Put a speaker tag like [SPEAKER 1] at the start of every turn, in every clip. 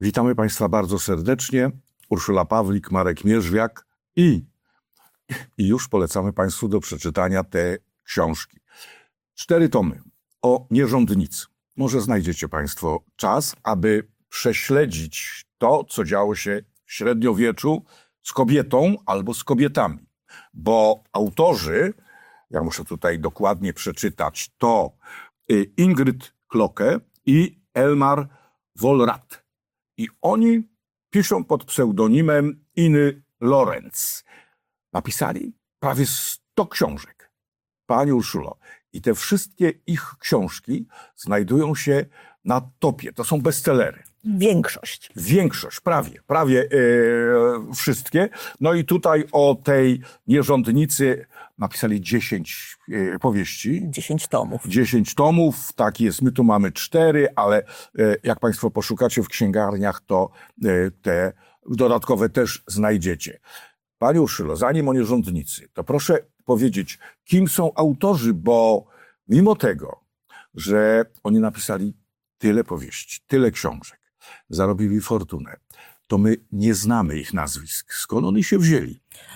[SPEAKER 1] Witamy Państwa bardzo serdecznie. Urszula Pawlik, Marek Mierzwiak i już polecamy Państwu do przeczytania te książki. 4 tomy o nierządnicy. Może znajdziecie Państwo czas, aby prześledzić to, co działo się w średniowieczu z kobietą albo z kobietami. Bo autorzy, ja muszę tutaj dokładnie przeczytać, to Ingrid Klocke i Elmar Wollrath. I oni piszą pod pseudonimem Iny Lorenz. Napisali prawie 100 książek. Pani Urszulo, i te wszystkie ich książki znajdują się na topie. To są bestsellery. Większość, prawie wszystkie. No i tutaj o tej nierządnicy napisali 10 powieści.
[SPEAKER 2] 10 tomów.
[SPEAKER 1] 10 tomów, tak jest. My tu mamy 4, ale jak Państwo poszukacie w księgarniach, to te dodatkowe też znajdziecie. Pani Urszulo, zanim o nierządnicy, to proszę powiedzieć, kim są autorzy, bo mimo tego, że oni napisali tyle powieści, tyle książek, zarobili fortunę, to my nie znamy ich nazwisk. Skąd oni się wzięli?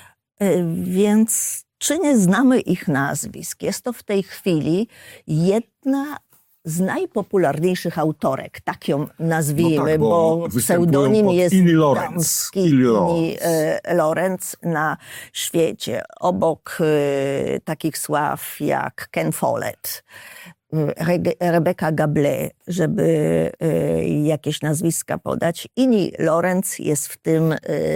[SPEAKER 2] Więc czy nie znamy ich nazwisk? Jest to w tej chwili jedna z najpopularniejszych autorek, tak ją nazwijmy,
[SPEAKER 1] no tak,
[SPEAKER 2] bo pseudonim jest
[SPEAKER 1] Iny Lorenz.
[SPEAKER 2] Iny Lorenz na świecie. Obok takich sław jak Ken Follett, Rebecca Gabler, żeby jakieś nazwiska podać. Iny Lorenz jest w tym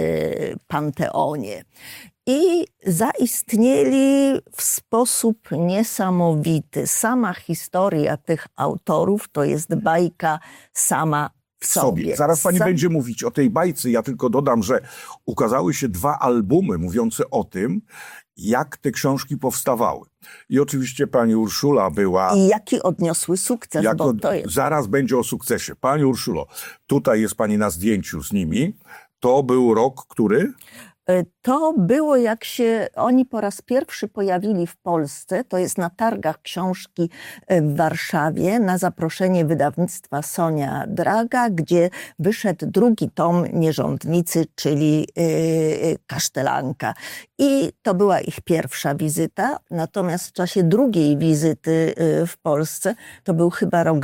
[SPEAKER 2] panteonie. I zaistnieli w sposób niesamowity. Sama historia tych autorów to jest bajka sama w sobie.
[SPEAKER 1] Zaraz pani będzie mówić o tej bajce. Ja tylko dodam, że ukazały się 2 albumy mówiące o tym, jak te książki powstawały. I oczywiście pani Urszula była...
[SPEAKER 2] I jaki odniosły sukces, bo to jest...
[SPEAKER 1] Zaraz będzie o sukcesie. Pani Urszulo, tutaj jest pani na zdjęciu z nimi. To był rok, który...
[SPEAKER 2] To było, jak się oni po raz pierwszy pojawili w Polsce, to jest na targach książki w Warszawie, na zaproszenie wydawnictwa Sonia Draga, gdzie wyszedł 2 tom Nierządnicy, czyli Kasztelanka. I to była ich pierwsza wizyta, natomiast w czasie drugiej wizyty w Polsce, to był chyba rok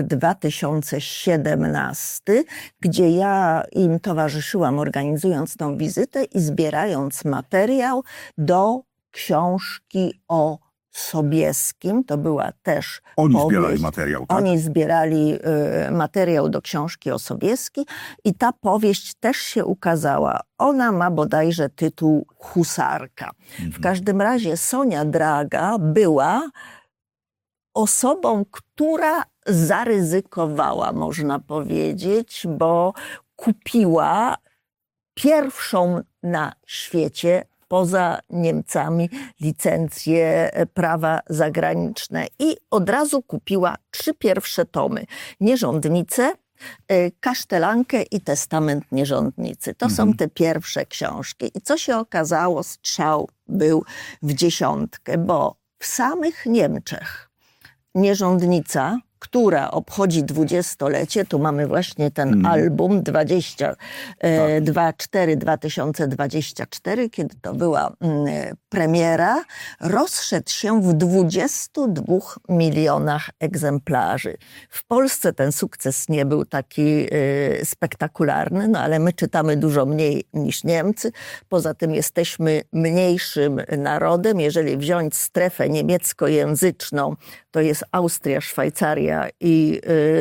[SPEAKER 2] 2017, gdzie ja im towarzyszyłam, organizując tą wizytę i zbierając materiał do książki o Sobieskim. To była też
[SPEAKER 1] Oni zbierali materiał, tak?
[SPEAKER 2] Oni zbierali materiał do książki o Sobieski i ta powieść też się ukazała. Ona ma bodajże tytuł Husarka. W każdym razie Sonia Draga była osobą, która zaryzykowała, można powiedzieć, bo kupiła pierwszą na świecie, poza Niemcami, licencję prawa zagraniczne i od razu kupiła 3 pierwsze tomy. Nierządnice, Kasztelankę i Testament Nierządnicy. To są te pierwsze książki. I co się okazało? Strzał był w 10, bo w samych Niemczech Nierządnica, która obchodzi 20-lecie, tu mamy właśnie ten album 2024, kiedy to była premiera, rozszedł się w 22 milionach egzemplarzy. W Polsce ten sukces nie był taki spektakularny, no ale my czytamy dużo mniej niż Niemcy. Poza tym jesteśmy mniejszym narodem. Jeżeli wziąć strefę niemieckojęzyczną, to jest Austria, Szwajcaria i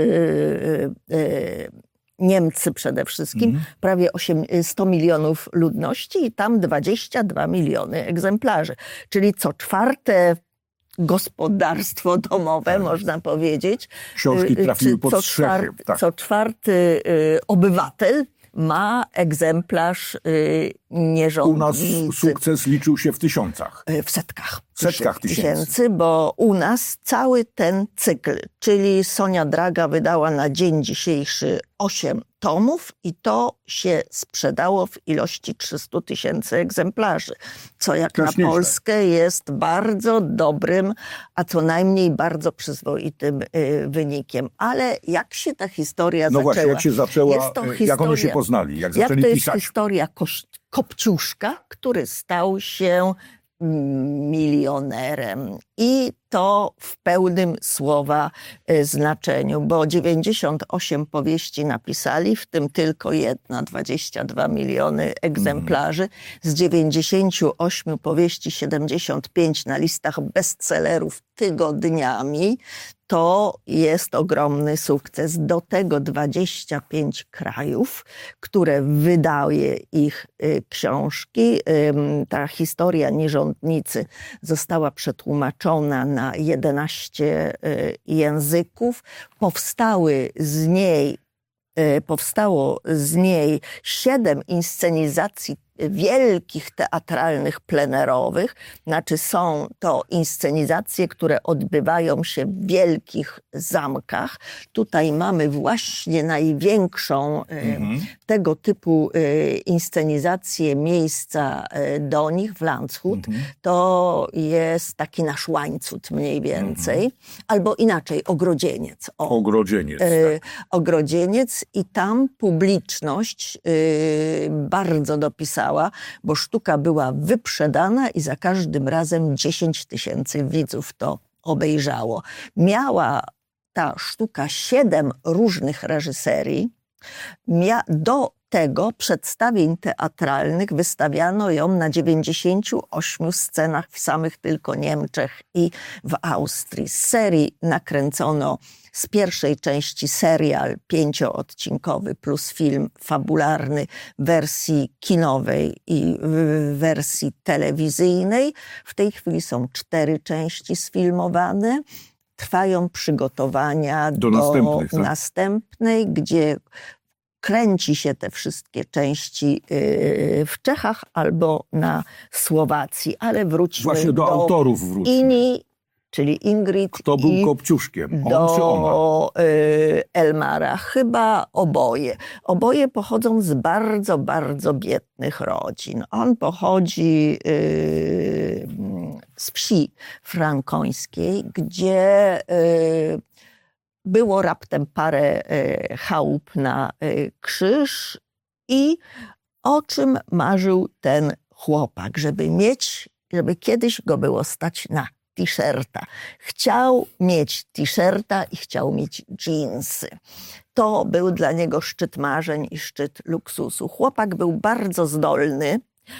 [SPEAKER 2] Niemcy przede wszystkim, prawie 100 milionów ludności i tam 22 miliony egzemplarzy. Czyli co 4. gospodarstwo domowe, można powiedzić.
[SPEAKER 1] Książki trafiły pod strzechy.
[SPEAKER 2] Co 4. obywatel ma egzemplarz Nierządnicy.
[SPEAKER 1] U nas sukces liczył się w tysiącach.
[SPEAKER 2] W setkach.
[SPEAKER 1] W setkach tysięcy.
[SPEAKER 2] Bo u nas cały ten cykl, czyli Sonia Draga wydała na dzień dzisiejszy 8 tomów i to się sprzedało w ilości 300 000 egzemplarzy, co jak
[SPEAKER 1] Też
[SPEAKER 2] na
[SPEAKER 1] nieźle.
[SPEAKER 2] Polskę jest bardzo dobrym, a co najmniej bardzo przyzwoitym wynikiem. Ale jak się ta historia
[SPEAKER 1] No
[SPEAKER 2] zaczęła?
[SPEAKER 1] właśnie, jak się zaczęła,
[SPEAKER 2] Jest to
[SPEAKER 1] jak oni się
[SPEAKER 2] historia-
[SPEAKER 1] poznali, jak
[SPEAKER 2] Jak
[SPEAKER 1] zaczęli
[SPEAKER 2] to jest
[SPEAKER 1] pisać.
[SPEAKER 2] historia Kopciuszka, który stał się milionerem. I to w pełnym słowa znaczeniu, bo 98 powieści napisali, w tym tylko jedna, 22 miliony egzemplarzy. Z 98 powieści 75 na listach bestsellerów tygodniami. To jest ogromny sukces. Do tego 25 krajów, które wydaje ich książki. Ta historia Nierządnicy została przetłumaczona na 11 języków. Powstało z niej 7 inscenizacji wielkich teatralnych, plenerowych. Znaczy są to inscenizacje, które odbywają się w wielkich zamkach. Tutaj mamy właśnie największą tego typu inscenizację miejsca do nich w Landshut. To jest taki nasz Łańcut mniej więcej. Albo inaczej, Ogrodzieniec.
[SPEAKER 1] Ogrodzieniec. Tak.
[SPEAKER 2] Ogrodzieniec i tam publiczność bardzo dopisała, bo sztuka była wyprzedana i za każdym razem 10 000 widzów to obejrzało. Miała ta sztuka 7 różnych reżyserii. Do tego przedstawień teatralnych wystawiano ją na 98 scenach w samych tylko Niemczech i w Austrii. Z serii nakręcono z pierwszej części serial 5-odcinkowy plus film fabularny w wersji kinowej i w wersji telewizyjnej. W tej chwili są 4 części sfilmowane. Trwają przygotowania do następnej, gdzie kręci się te wszystkie części w Czechach albo na Słowacji. Ale wróćmy
[SPEAKER 1] Właśnie do autorów wróćmy.
[SPEAKER 2] Ini, czyli Ingrid.
[SPEAKER 1] Kto był Kopciuszkiem? On czy ona?
[SPEAKER 2] Do Elmara. Chyba oboje. Oboje pochodzą z bardzo, bardzo biednych rodzin. On pochodzi z wsi frankońskiej, gdzie było raptem parę chałup na krzyż i o czym marzył ten chłopak, żeby kiedyś go było stać na t-shirta. Chciał mieć t-shirta i chciał mieć dżinsy. To był dla niego szczyt marzeń i szczyt luksusu. Chłopak był bardzo zdolny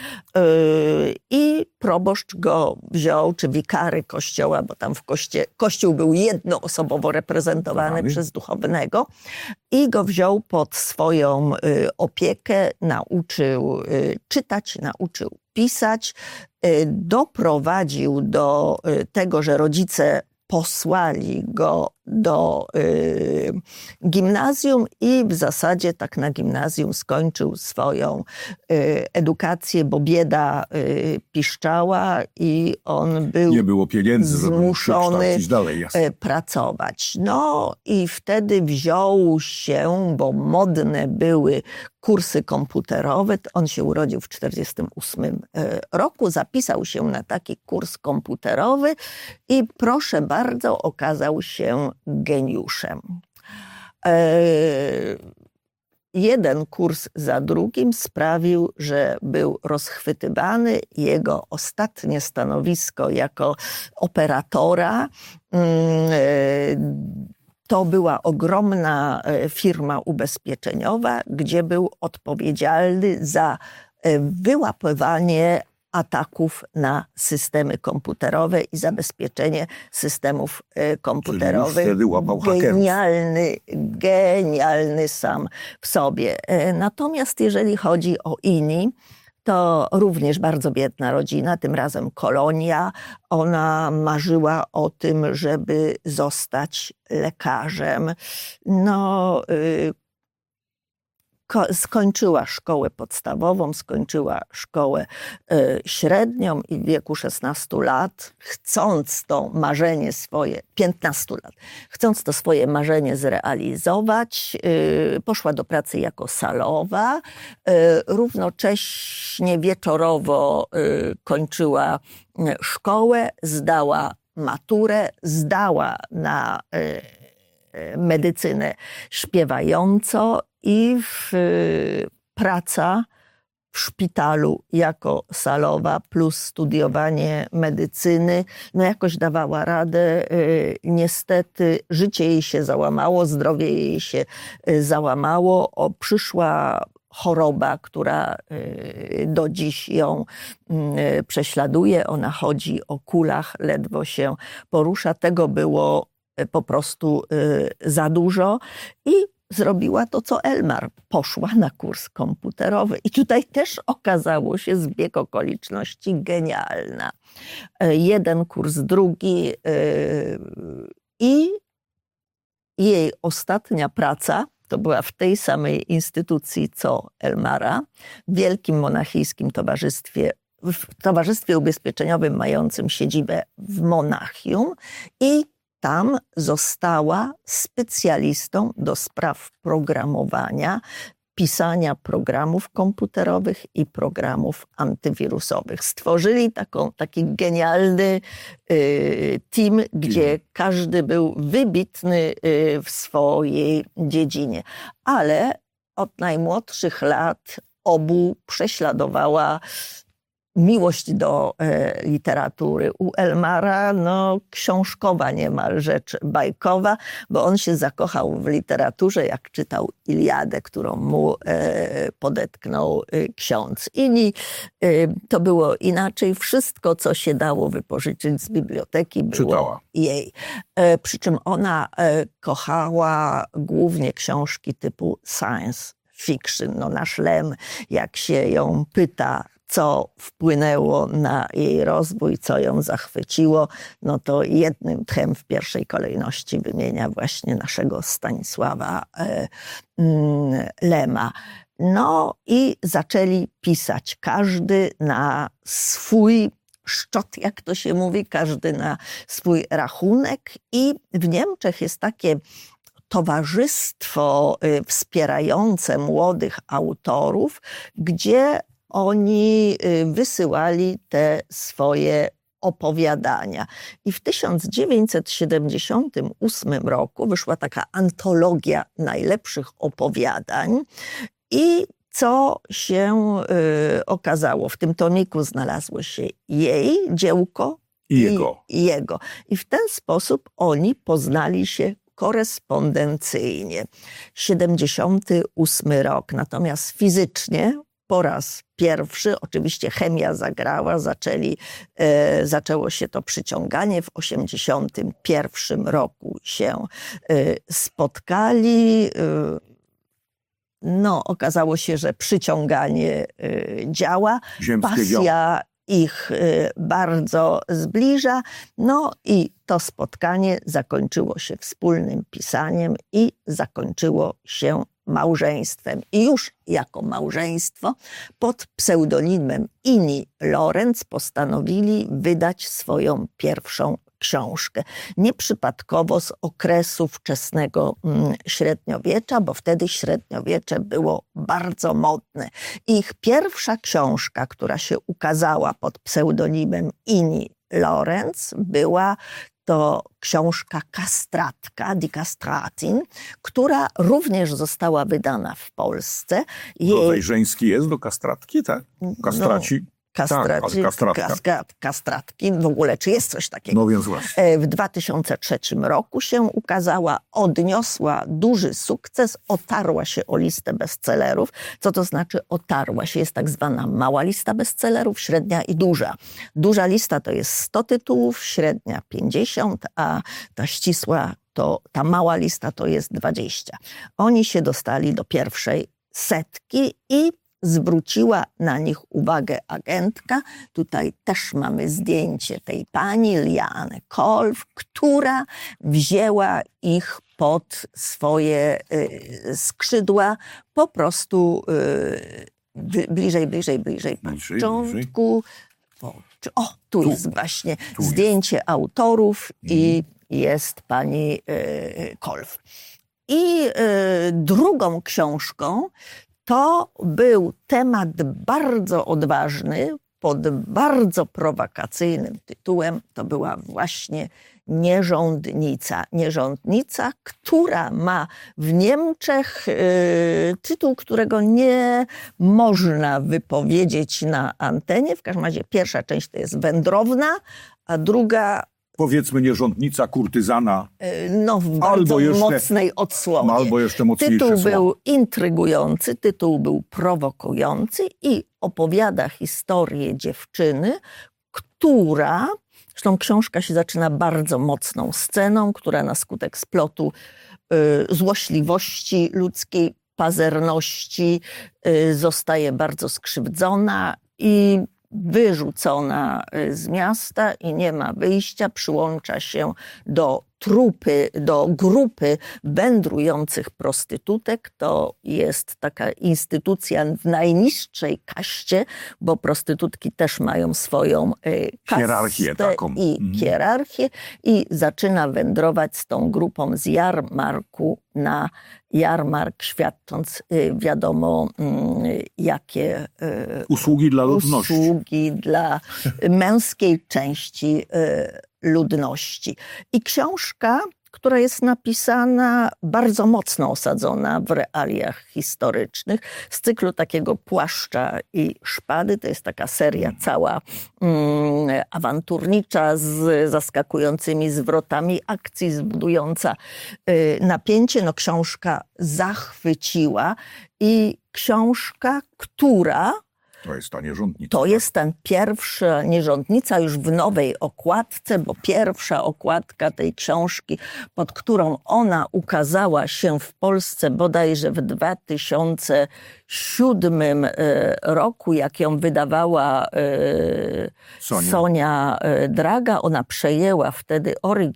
[SPEAKER 2] i proboszcz go wziął, czy wikary kościoła, bo tam w kościół był jednoosobowo reprezentowany przez duchownego, i go wziął pod swoją opiekę, nauczył czytać, nauczył pisać, doprowadził do tego, że rodzice posłali go do gimnazjum i w zasadzie tak na gimnazjum skończył swoją edukację, bo bieda piszczała i on był
[SPEAKER 1] nie było pieniędzy,
[SPEAKER 2] zmuszony
[SPEAKER 1] dalej,
[SPEAKER 2] pracować. No i wtedy wziął się, bo modne były kursy komputerowe. On się urodził w 1948 roku, zapisał się na taki kurs komputerowy i proszę bardzo, okazał się geniuszem. Jeden kurs za drugim sprawił, że był rozchwytywany. Jego ostatnie stanowisko jako operatora to była ogromna firma ubezpieczeniowa, gdzie był odpowiedzialny za wyłapywanie ataków na systemy komputerowe i zabezpieczenie systemów komputerowych.
[SPEAKER 1] Czyli wtedy łapał hakerów.
[SPEAKER 2] Genialny sam w sobie. Natomiast jeżeli chodzi o Ini, to również bardzo biedna rodzina, tym razem Kolonia. Ona marzyła o tym, żeby zostać lekarzem. No, skończyła szkołę podstawową, skończyła szkołę średnią i w wieku 16 lat, chcąc to marzenie swoje, 15 lat, chcąc to swoje marzenie zrealizować, poszła do pracy jako salowa. Równocześnie wieczorowo kończyła szkołę, zdała maturę, zdała na medycynę śpiewająco i praca w szpitalu jako salowa plus studiowanie medycyny, no jakoś dawała radę. Niestety życie jej się załamało, zdrowie jej się załamało. Przyszła choroba, która do dziś ją prześladuje. Ona chodzi o kulach, ledwo się porusza. Tego było po prostu za dużo i zrobiła to, co Elmar. Poszła na kurs komputerowy. I tutaj też okazało się zbieg okoliczności genialna. Jeden kurs, drugi i jej ostatnia praca to była w tej samej instytucji, co Elmara, w Wielkim Monachijskim Towarzystwie, w Towarzystwie Ubezpieczeniowym mającym siedzibę w Monachium i tam została specjalistą do spraw programowania, pisania programów komputerowych i programów antywirusowych. Stworzyli taki genialny team, gdzie każdy był wybitny w swojej dziedzinie. Ale od najmłodszych lat obu prześladowała miłość do literatury. U Elmara książkowa niemal rzecz bajkowa, bo on się zakochał w literaturze, jak czytał Iliadę, którą mu podetknął ksiądz. Inni to było inaczej. Wszystko, co się dało wypożyczyć z biblioteki, było
[SPEAKER 1] czytała
[SPEAKER 2] jej. Przy czym ona kochała głównie książki typu science fiction. Nasz Lem, jak się ją pyta, co wpłynęło na jej rozwój, co ją zachwyciło, to jednym tchem w pierwszej kolejności wymienia właśnie naszego Stanisława Lema. I zaczęli pisać, każdy na swój szczot, jak to się mówi, każdy na swój rachunek. I w Niemczech jest takie towarzystwo wspierające młodych autorów, gdzie oni wysyłali te swoje opowiadania. I w 1978 roku wyszła taka antologia najlepszych opowiadań i co się okazało? W tym tomiku znalazło się jej dziełko i jego. I w ten sposób oni poznali się korespondencyjnie. 78 rok, natomiast fizycznie po raz pierwszy, oczywiście chemia zagrała, zaczęło się to przyciąganie. W 81 roku się spotkali. Okazało się, że przyciąganie działa. Pasja ich bardzo zbliża. I to spotkanie zakończyło się wspólnym pisaniem i zakończyło się małżeństwem. I już jako małżeństwo pod pseudonimem Inni Lorenz postanowili wydać swoją pierwszą książkę. Nieprzypadkowo z okresu wczesnego średniowiecza, bo wtedy średniowiecze było bardzo modne. Ich pierwsza książka, która się ukazała pod pseudonimem Inni Lorenz, była to książka Kastratka, Die Kastratin, która również została wydana w Polsce.
[SPEAKER 1] Rodzaj żeński jest do kastratki, tak? Kastraci.
[SPEAKER 2] Kastratki, w ogóle, czy jest coś takiego?
[SPEAKER 1] No więc właśnie.
[SPEAKER 2] W 2003 roku się ukazała, odniosła duży sukces, otarła się o listę bestsellerów. Co to znaczy otarła się? Jest tak zwana mała lista bestsellerów, średnia i duża. Duża lista to jest 100 tytułów, średnia 50, a ta ścisła, ta mała lista to jest 20. Oni się dostali do pierwszej setki i zwróciła na nich uwagę agentka. Tutaj też mamy zdjęcie tej pani, Liane Kolf, która wzięła ich pod swoje skrzydła, po prostu bliżej początku. O, tu jest właśnie zdjęcie autorów i jest pani Kolf. I drugą książką to był temat bardzo odważny, pod bardzo prowokacyjnym tytułem. To była właśnie Nierządnica. Nierządnica, która ma w Niemczech tytuł, którego nie można wypowiedzieć na antenie. W każdym razie pierwsza część to jest wędrowna, a druga...
[SPEAKER 1] Powiedzmy nierządnica, kurtyzana.
[SPEAKER 2] No w bardzo mocnej odsłonie.
[SPEAKER 1] Albo jeszcze mocniejsze
[SPEAKER 2] Tytuł
[SPEAKER 1] słowo.
[SPEAKER 2] był intrygujący, tytuł był prowokujący i opowiada historię dziewczyny, która... Zresztą książka się zaczyna bardzo mocną sceną, która na skutek splotu złośliwości ludzkiej, pazerności zostaje bardzo skrzywdzona i wyrzucona z miasta i nie ma wyjścia, przyłącza się do grupy wędrujących prostytutek. To jest taka instytucja w najniższej kaście, bo prostytutki też mają swoją kastę
[SPEAKER 1] hierarchię taką.
[SPEAKER 2] I hierarchię i zaczyna wędrować z tą grupą z jarmarku na jarmark, świadcząc wiadomo jakie
[SPEAKER 1] usługi dla ludności.
[SPEAKER 2] Usługi dla męskiej części ludności. I książka, która jest napisana, bardzo mocno osadzona w realiach historycznych, z cyklu takiego Płaszcza i Szpady. To jest taka seria cała awanturnicza, z zaskakującymi zwrotami akcji, zbudująca napięcie. No, książka zachwyciła i książka, która...
[SPEAKER 1] To jest ta nierządnica.
[SPEAKER 2] To jest ta pierwsza nierządnica już w nowej okładce, bo pierwsza okładka tej książki, pod którą ona ukazała się w Polsce bodajże w 2007 roku, jak ją wydawała Sonia Draga. Ona przejęła wtedy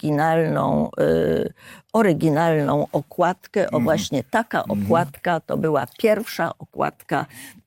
[SPEAKER 2] oryginalną okładkę. O, właśnie taka okładka to była pierwsza okładka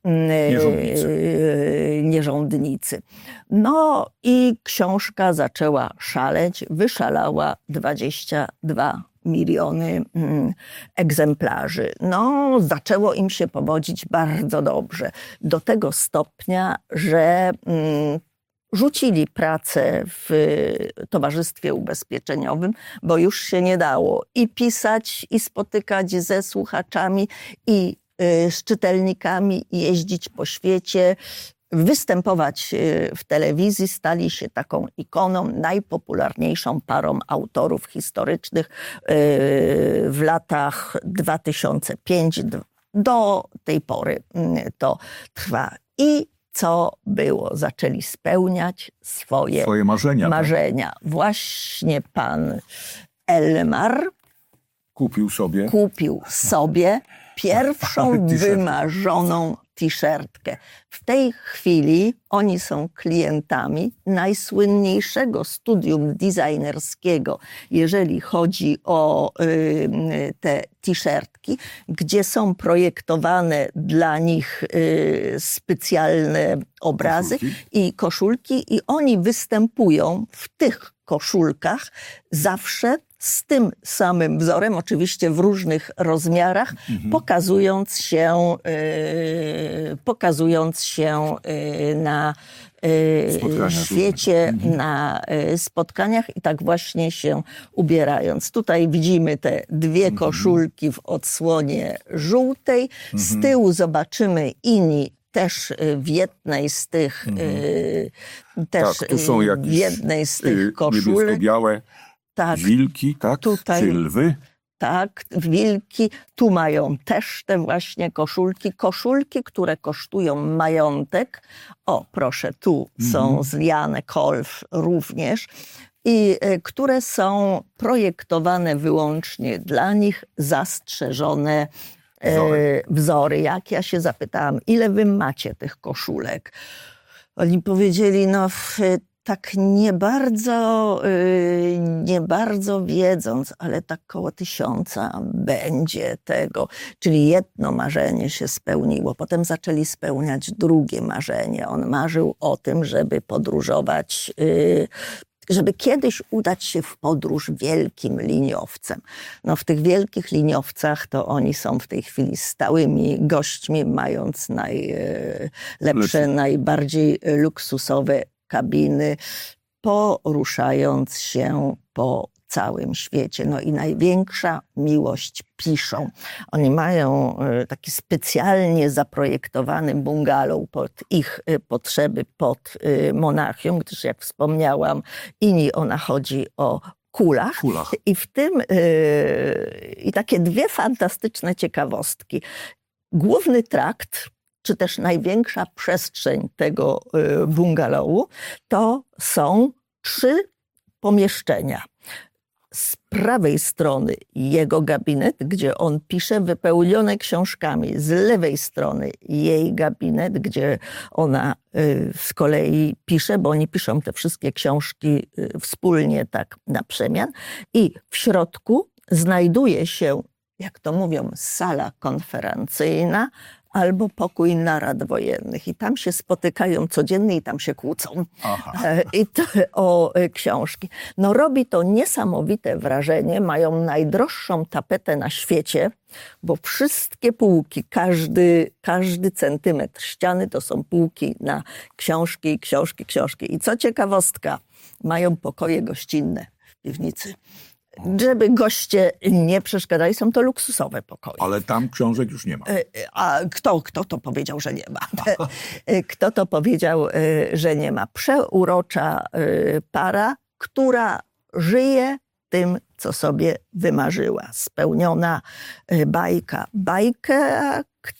[SPEAKER 2] Nierządnicy. No i książka zaczęła szaleć, wyszalała 22 miliony egzemplarzy. No, zaczęło im się powodzić bardzo dobrze. Do tego stopnia, że rzucili pracę w Towarzystwie Ubezpieczeniowym, bo już się nie dało i pisać, i spotykać ze słuchaczami, i z czytelnikami, i jeździć po świecie, występować w telewizji. Stali się taką ikoną, najpopularniejszą parą autorów historycznych w latach 2005 do tej pory to trwa. I co było? Zaczęli spełniać swoje marzenia. Tak? Właśnie pan Elmar kupił sobie pierwszą wymarzoną t-shirtkę. W tej chwili oni są klientami najsłynniejszego studium designerskiego, jeżeli chodzi o te t-shirtki, gdzie są projektowane dla nich specjalne obrazy i koszulki, i oni występują w tych koszulkach zawsze z tym samym wzorem, oczywiście w różnych rozmiarach, pokazując się na świecie, na spotkaniach i tak właśnie się ubierając. Tutaj widzimy te dwie koszulki w odsłonie żółtej. Z tyłu zobaczymy inni też w jednej z tych
[SPEAKER 1] tu są jakieś
[SPEAKER 2] w jednej z tych koszulek.
[SPEAKER 1] Niebiesko-białe wilki, tak?
[SPEAKER 2] Tutaj,
[SPEAKER 1] czy lwy?
[SPEAKER 2] Tak, wilki. Tu mają też te właśnie koszulki, które kosztują majątek. O, proszę, tu są z Liane Kolf również. I które są projektowane wyłącznie dla nich, zastrzeżone wzory. Jak ja się zapytałam, ile wy macie tych koszulek? Oni powiedzieli, no tak nie bardzo wiedząc, ale tak koło 1000 będzie tego. Czyli jedno marzenie się spełniło. Potem zaczęli spełniać drugie marzenie. On marzył o tym, żeby podróżować, żeby kiedyś udać się w podróż wielkim liniowcem. No w tych wielkich liniowcach to oni są w tej chwili stałymi gośćmi, mając najlepsze, najbardziej luksusowe kabiny, poruszając się po całym świecie. No i największa miłość piszą. Oni mają taki specjalnie zaprojektowany bungalow pod ich potrzeby, pod Monachium, gdyż jak wspomniałam, ona chodzi o kulach. I w tym i takie dwie fantastyczne ciekawostki. Główny trakt, czy też największa przestrzeń tego bungalowu, to są 3 pomieszczenia. Z prawej strony jego gabinet, gdzie on pisze, wypełnione książkami. Z lewej strony jej gabinet, gdzie ona z kolei pisze, bo oni piszą te wszystkie książki wspólnie tak na przemian. I w środku znajduje się, jak to mówią, sala konferencyjna albo pokój narad wojennych. I tam się spotykają codziennie i tam się kłócą. I to o książki. No robi to niesamowite wrażenie. Mają najdroższą tapetę na świecie, bo wszystkie półki, każdy centymetr ściany to są półki na książki. I co ciekawostka, mają pokoje gościnne w piwnicy. Żeby goście nie przeszkadzali, są to luksusowe pokoje.
[SPEAKER 1] Ale tam książek już nie ma.
[SPEAKER 2] A kto to powiedział, że nie ma? Kto to powiedział, że nie ma? Przeurocza para, która żyje tym, co sobie wymarzyła. Spełniona bajka. Bajkę,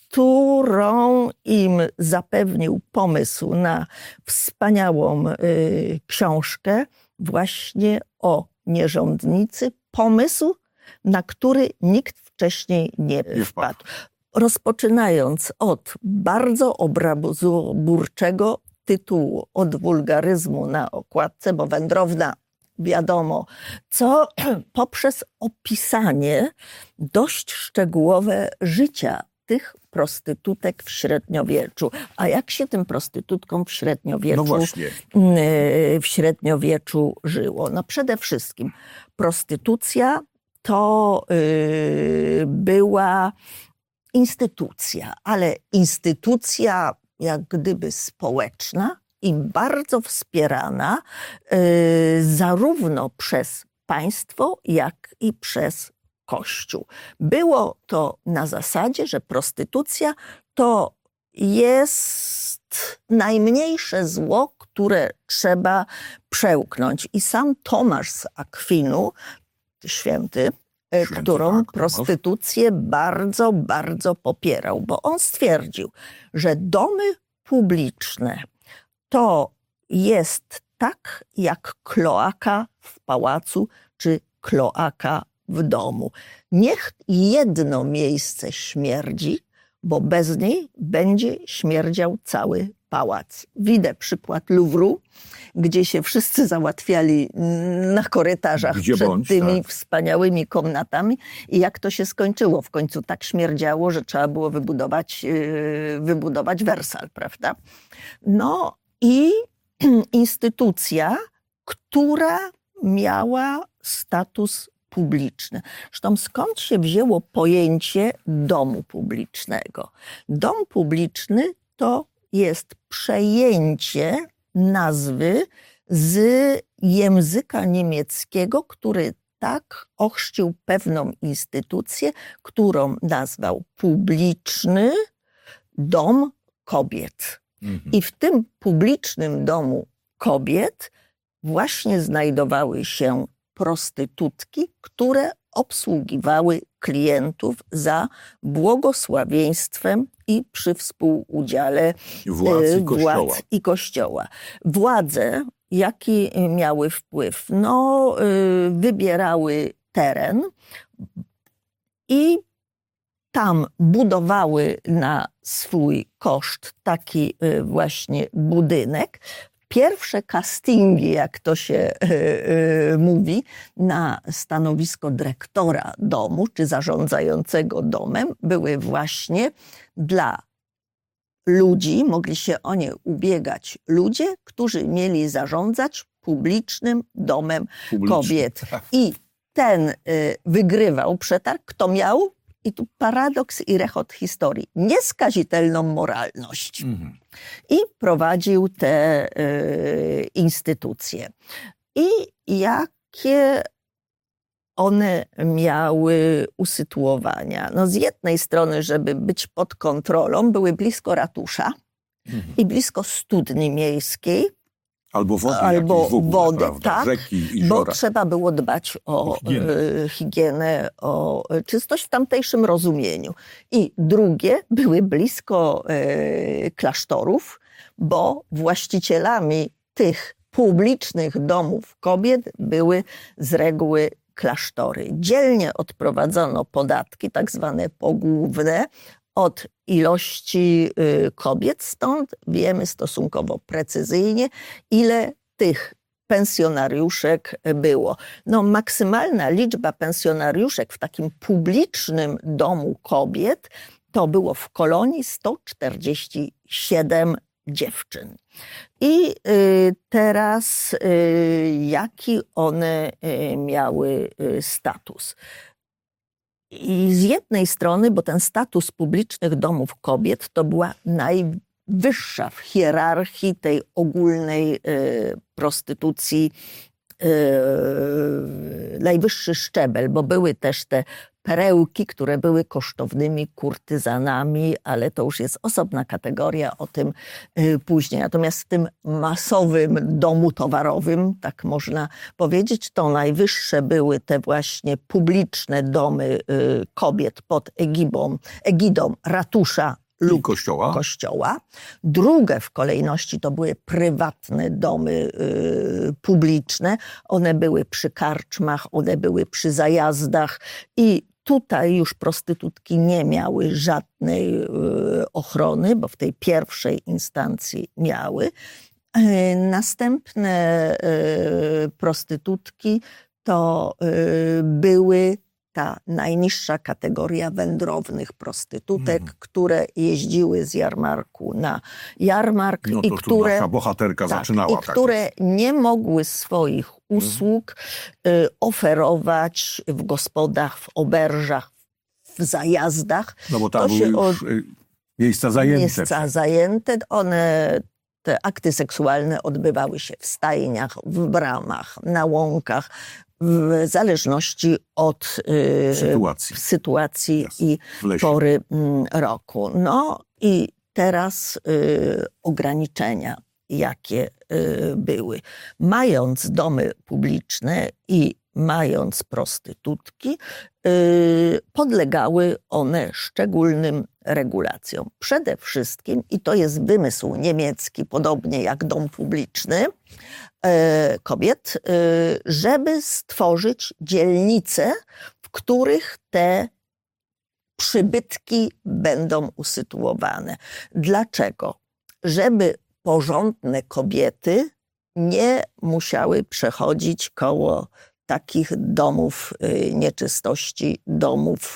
[SPEAKER 2] którą im zapewnił pomysł na wspaniałą książkę właśnie o nierządnicy, pomysł, na który nikt wcześniej nie wpadł. Rozpoczynając od bardzo obrazoburczego tytułu, od wulgaryzmu na okładce, bo wędrowna, wiadomo, co poprzez opisanie dość szczegółowe życia tych prostytutek w średniowieczu. A jak się tym prostytutkom w średniowieczu żyło? No przede wszystkim prostytucja to była instytucja, ale instytucja jak gdyby społeczna i bardzo wspierana zarówno przez państwo, jak i przez Kościół. Było to na zasadzie, że prostytucja to jest najmniejsze zło, które trzeba przełknąć. I sam Tomasz z Akwinu, święty, którą prostytucję bardzo, bardzo popierał, bo on stwierdził, że domy publiczne to jest tak jak kloaka w pałacu czy kloaka w domu. Niech jedno miejsce śmierdzi, bo bez niej będzie śmierdział cały pałac. Widzę przykład Luwru, gdzie się wszyscy załatwiali na korytarzach przed tymi wspaniałymi komnatami i jak to się skończyło. W końcu tak śmierdziało, że trzeba było wybudować Wersal, prawda? No i instytucja, która miała status publiczny. Zresztą skąd się wzięło pojęcie domu publicznego? Dom publiczny to jest przejęcie nazwy z języka niemieckiego, który tak ochrzcił pewną instytucję, którą nazwał publiczny dom kobiet. I w tym publicznym domu kobiet właśnie znajdowały się prostytutki, które obsługiwały klientów za błogosławieństwem i przy współudziale władz i kościoła. Władze, jaki miały wpływ? No, wybierały teren i tam budowały na swój koszt taki właśnie budynek. W pierwsze castingi, jak to się mówi, na stanowisko dyrektora domu czy zarządzającego domem były właśnie dla ludzi, mogli się o nie ubiegać ludzie, którzy mieli zarządzać publicznym domem kobiet. I ten wygrywał przetarg, kto miał, i tu paradoks i rechot historii, nieskazitelną moralność. I prowadził te instytucje. I jakie one miały usytuowania? No z jednej strony, żeby być pod kontrolą, były blisko ratusza i blisko studni miejskiej,
[SPEAKER 1] albo wody,
[SPEAKER 2] wody, tak,
[SPEAKER 1] rzeki, jeziora.
[SPEAKER 2] bo trzeba było dbać o higienę, o czystość w tamtejszym rozumieniu. I drugie, były blisko klasztorów, bo właścicielami tych publicznych domów kobiet były z reguły klasztory. Dzielnie odprowadzono podatki, tak zwane pogłówne, od ilości kobiet, stąd wiemy stosunkowo precyzyjnie, ile tych pensjonariuszek było. No, maksymalna liczba pensjonariuszek w takim publicznym domu kobiet to było w Kolonii 147 dziewczyn. I teraz jaki one miały status? I z jednej strony, bo ten status publicznych domów kobiet to była najwyższa w hierarchii tej ogólnej prostytucji, najwyższy szczebel, bo były też te perełki, które były kosztownymi kurtyzanami, ale to już jest osobna kategoria, o tym później. Natomiast w tym masowym domu towarowym, tak można powiedzieć, to najwyższe były te właśnie publiczne domy kobiet pod egidą ratusza lub kościoła. Drugie w kolejności to były prywatne domy publiczne. One były przy karczmach, one były przy zajazdach i tutaj już prostytutki nie miały żadnej ochrony, bo w tej pierwszej instancji miały. Następne prostytutki to były ta najniższa kategoria wędrownych prostytutek, które jeździły z jarmarku na jarmark
[SPEAKER 1] no to
[SPEAKER 2] i które
[SPEAKER 1] nasza bohaterka zaczynała.
[SPEAKER 2] Które nie mogły swoich usług oferować w gospodach, w oberżach, w zajazdach.
[SPEAKER 1] No bo tam były już miejsca zajęte.
[SPEAKER 2] Te akty seksualne odbywały się w stajniach, w bramach, na łąkach, w zależności od sytuacji i pory roku. No i teraz ograniczenia, jakie były. Mając domy publiczne i mając prostytutki, podlegały one szczególnym regulacjom. Przede wszystkim, i to jest wymysł niemiecki, podobnie jak dom publiczny kobiet, żeby stworzyć dzielnice, w których te przybytki będą usytuowane. Dlaczego? Żeby porządne kobiety nie musiały przechodzić koło takich domów nieczystości, domów,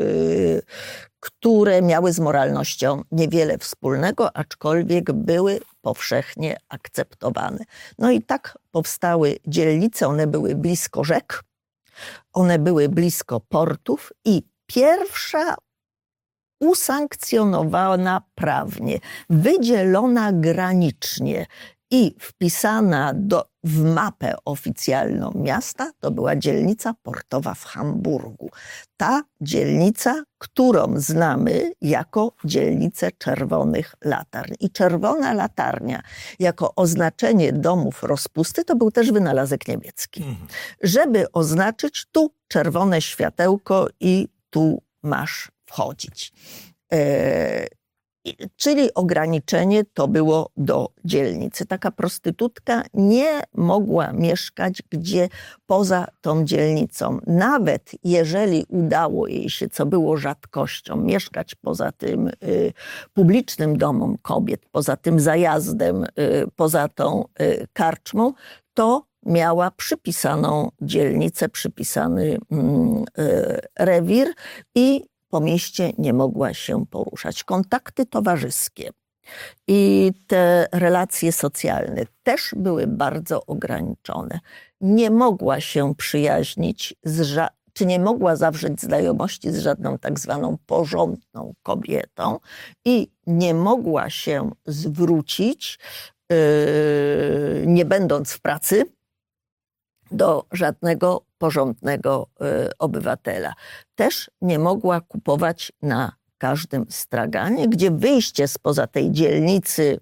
[SPEAKER 2] które miały z moralnością niewiele wspólnego, aczkolwiek były powszechnie akceptowane. No i tak powstały dzielnice, one były blisko rzek, one były blisko portów i pierwsza usankcjonowana prawnie, wydzielona granicznie i wpisana w mapę oficjalną miasta, to była dzielnica portowa w Hamburgu. Ta dzielnica, którą znamy jako dzielnicę czerwonych latarń. I czerwona latarnia jako oznaczenie domów rozpusty to był też wynalazek niemiecki. Żeby oznaczyć tu czerwone światełko i tu masz wchodzić. Czyli ograniczenie to było do dzielnicy. Taka prostytutka nie mogła mieszkać gdzie poza tą dzielnicą. Nawet jeżeli udało jej się, co było rzadkością, mieszkać poza tym publicznym domem kobiet, poza tym zajazdem, poza tą karczmą, to miała przypisaną dzielnicę, przypisany rewir i po mieście nie mogła się poruszać. Kontakty towarzyskie i te relacje socjalne też były bardzo ograniczone. Nie mogła się przyjaźnić czy nie mogła zawrzeć znajomości z żadną tak zwaną porządną kobietą i nie mogła się zwrócić, nie będąc w pracy, do żadnego porządnego obywatela. Też nie mogła kupować na każdym straganie, gdzie wyjście spoza tej dzielnicy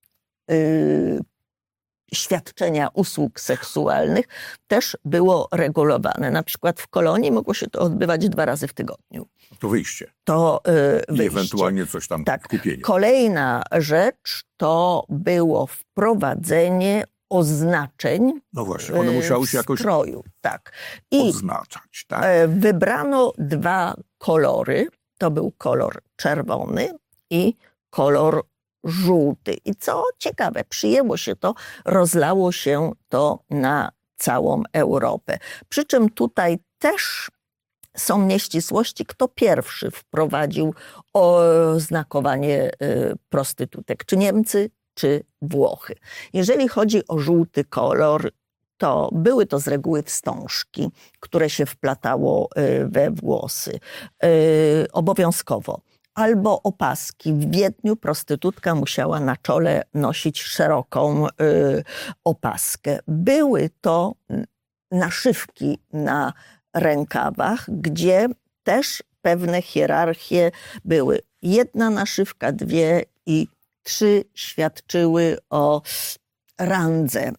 [SPEAKER 2] świadczenia usług seksualnych też było regulowane. Na przykład w Kolonii mogło się to odbywać 2 razy w tygodniu.
[SPEAKER 1] To wyjście.
[SPEAKER 2] Wyjście.
[SPEAKER 1] I ewentualnie coś tam kupienie.
[SPEAKER 2] Kolejna rzecz to było wprowadzenie oznaczeń
[SPEAKER 1] no właśnie, one musiały się jakoś
[SPEAKER 2] stroju. Tak.
[SPEAKER 1] oznaczać. Tak?
[SPEAKER 2] Wybrano 2 kolory. To był kolor czerwony i kolor żółty. I co ciekawe, przyjęło się to, rozlało się to na całą Europę. Przy czym tutaj też są nieścisłości, kto pierwszy wprowadził oznakowanie prostytutek. Czy Niemcy, czy Włochy. Jeżeli chodzi o żółty kolor, to były to z reguły wstążki, które się wplatało we włosy. Obowiązkowo. Albo opaski. W Wiedniu prostytutka musiała na czole nosić szeroką opaskę. Były to naszywki na rękawach, gdzie też pewne hierarchie były. 1 naszywka, 2 i 3 świadczyły o randze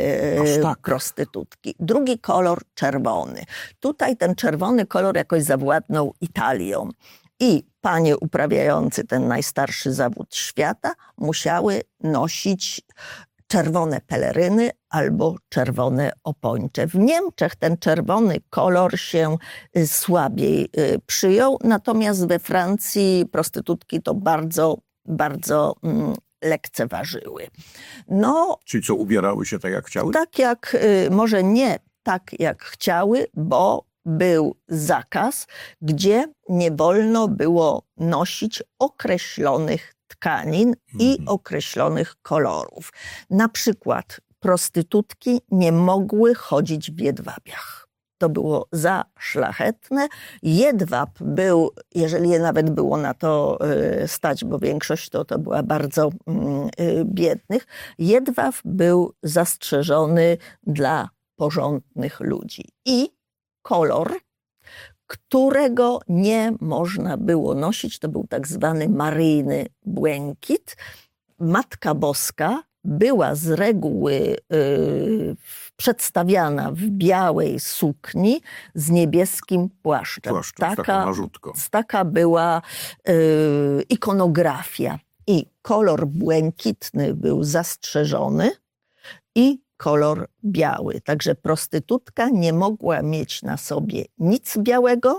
[SPEAKER 2] prostytutki. Drugi kolor czerwony. Tutaj ten czerwony kolor jakoś zawładnął Italią. I panie uprawiający ten najstarszy zawód świata musiały nosić czerwone peleryny albo czerwone opończe. W Niemczech ten czerwony kolor się słabiej przyjął, natomiast we Francji prostytutki to bardzo, bardzo lekceważyły.
[SPEAKER 1] Czyli co, ubierały się tak jak chciały?
[SPEAKER 2] Tak jak, może nie tak jak chciały, bo był zakaz, gdzie nie wolno było nosić określonych tkanin i określonych kolorów. Na przykład prostytutki nie mogły chodzić w jedwabiach. To było za szlachetne. Jedwab był, jeżeli je nawet było na to stać, bo większość to była bardzo biednych, jedwab był zastrzeżony dla porządnych ludzi. I kolor, którego nie można było nosić, to był tak zwany maryjny błękit. Matka Boska była z reguły przedstawiana w białej sukni z niebieskim płaszczem. Taka była ikonografia. I kolor błękitny był zastrzeżony i kolor biały. Także prostytutka nie mogła mieć na sobie nic białego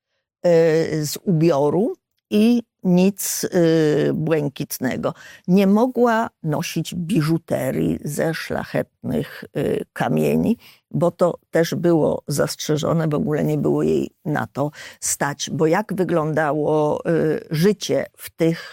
[SPEAKER 2] z ubioru i nic błękitnego. Nie mogła nosić biżuterii ze szlachetnych kamieni, bo to też było zastrzeżone, w ogóle nie było jej na to stać. Bo jak wyglądało życie w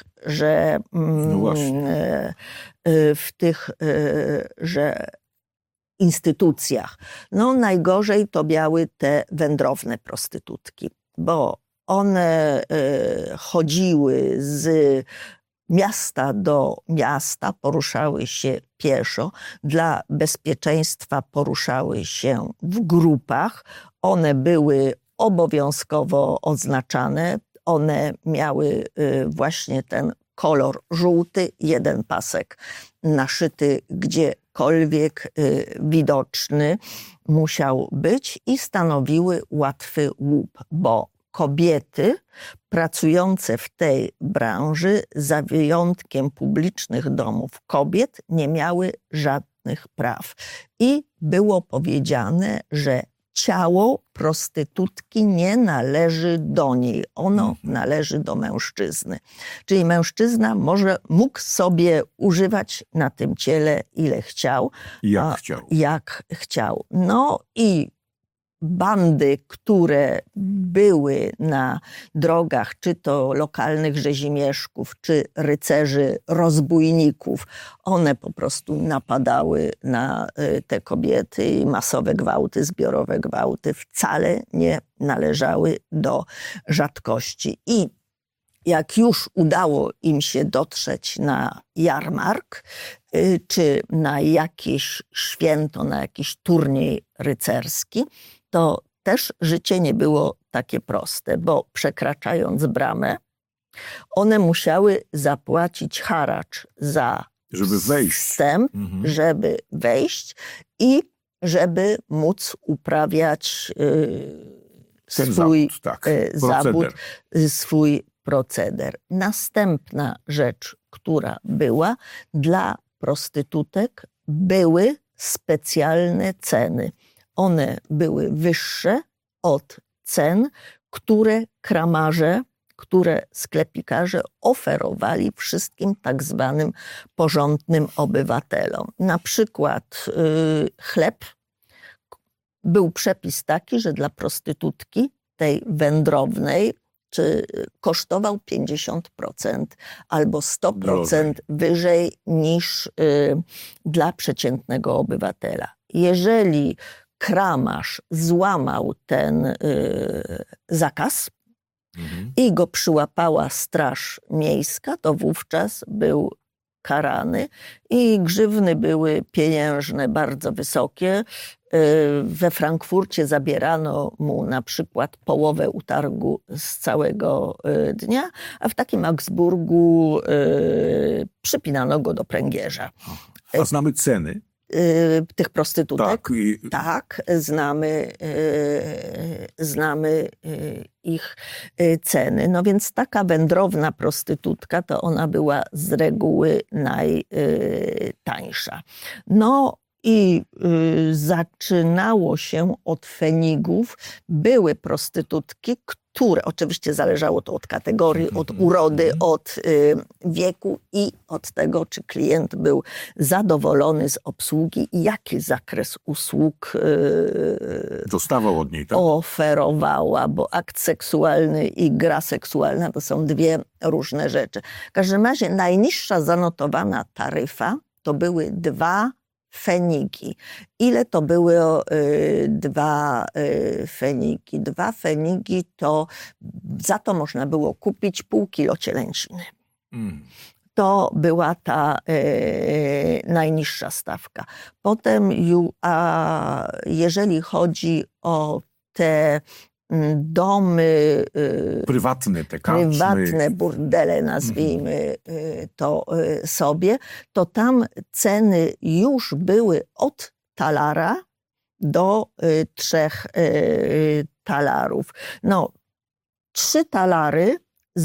[SPEAKER 2] tychże instytucjach? Najgorzej to miały te wędrowne prostytutki, bo one chodziły z miasta do miasta, poruszały się pieszo, dla bezpieczeństwa poruszały się w grupach, one były obowiązkowo oznaczane, one miały właśnie ten kolor żółty, 1 pasek naszyty gdziekolwiek widoczny musiał być i stanowiły łatwy łup, bo kobiety pracujące w tej branży, za wyjątkiem publicznych domów kobiet, nie miały żadnych praw. I było powiedziane, że ciało prostytutki nie należy do niej. Ono należy do mężczyzny. Czyli mężczyzna mógł sobie używać na tym ciele ile chciał. Jak chciał. No i bandy, które były na drogach, czy to lokalnych rzezimieszków, czy rycerzy rozbójników, one po prostu napadały na te kobiety i masowe gwałty, zbiorowe gwałty wcale nie należały do rzadkości. I jak już udało im się dotrzeć na jarmark, czy na jakieś święto, na jakiś turniej rycerski, to też życie nie było takie proste, bo przekraczając bramę, one musiały zapłacić haracz za wstęp, żeby wejść i żeby móc uprawiać swój zawód, swój proceder. Następna rzecz, która była, dla prostytutek były specjalne ceny. One były wyższe od cen, które kramarze, które sklepikarze oferowali wszystkim tak zwanym porządnym obywatelom. Na przykład chleb. Był przepis taki, że dla prostytutki tej wędrownej kosztował 50% albo 100% wyżej niż dla przeciętnego obywatela. Jeżeli kramarz złamał ten zakaz i go przyłapała straż miejska, to wówczas był karany i grzywny były pieniężne, bardzo wysokie. We Frankfurcie zabierano mu na przykład połowę utargu z całego dnia, a w takim Augsburgu przypinano go do pręgierza.
[SPEAKER 1] A znamy ceny
[SPEAKER 2] tych prostytutek?
[SPEAKER 1] Tak.
[SPEAKER 2] Tak, znamy ich ceny. No więc taka wędrowna prostytutka, to ona była z reguły najtańsza. No i zaczynało się od fenigów. Były prostytutki, które oczywiście zależało to od kategorii, od urody, od wieku i od tego, czy klient był zadowolony z obsługi i jaki zakres usług
[SPEAKER 1] dostawał od niej, tak?
[SPEAKER 2] Oferowała, bo akt seksualny i gra seksualna to są dwie różne rzeczy. W każdym razie najniższa zanotowana taryfa to były 2 feniki. Ile to było 2 feniki? 2 feniki to za to można było kupić pół kilo cielęciny. To była ta najniższa stawka. Potem, jeżeli chodzi o te domy
[SPEAKER 1] prywatne, te karczmy,
[SPEAKER 2] prywatne burdele, nazwijmy to sobie, to tam ceny już były od talara do 3 talarów. No, 3 talary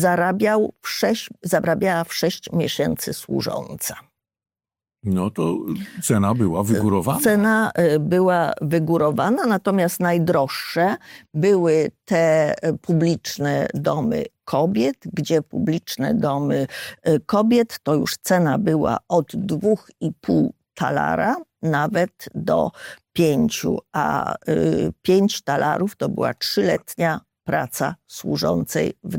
[SPEAKER 2] zarabiała w 6 miesięcy służąca.
[SPEAKER 1] No to cena była wygórowana.
[SPEAKER 2] Cena była wygórowana, natomiast najdroższe były te publiczne domy kobiet, gdzie publiczne domy kobiet to już cena była od 2,5 talara nawet do 5, a 5 talarów to była 3-letnia praca służącej w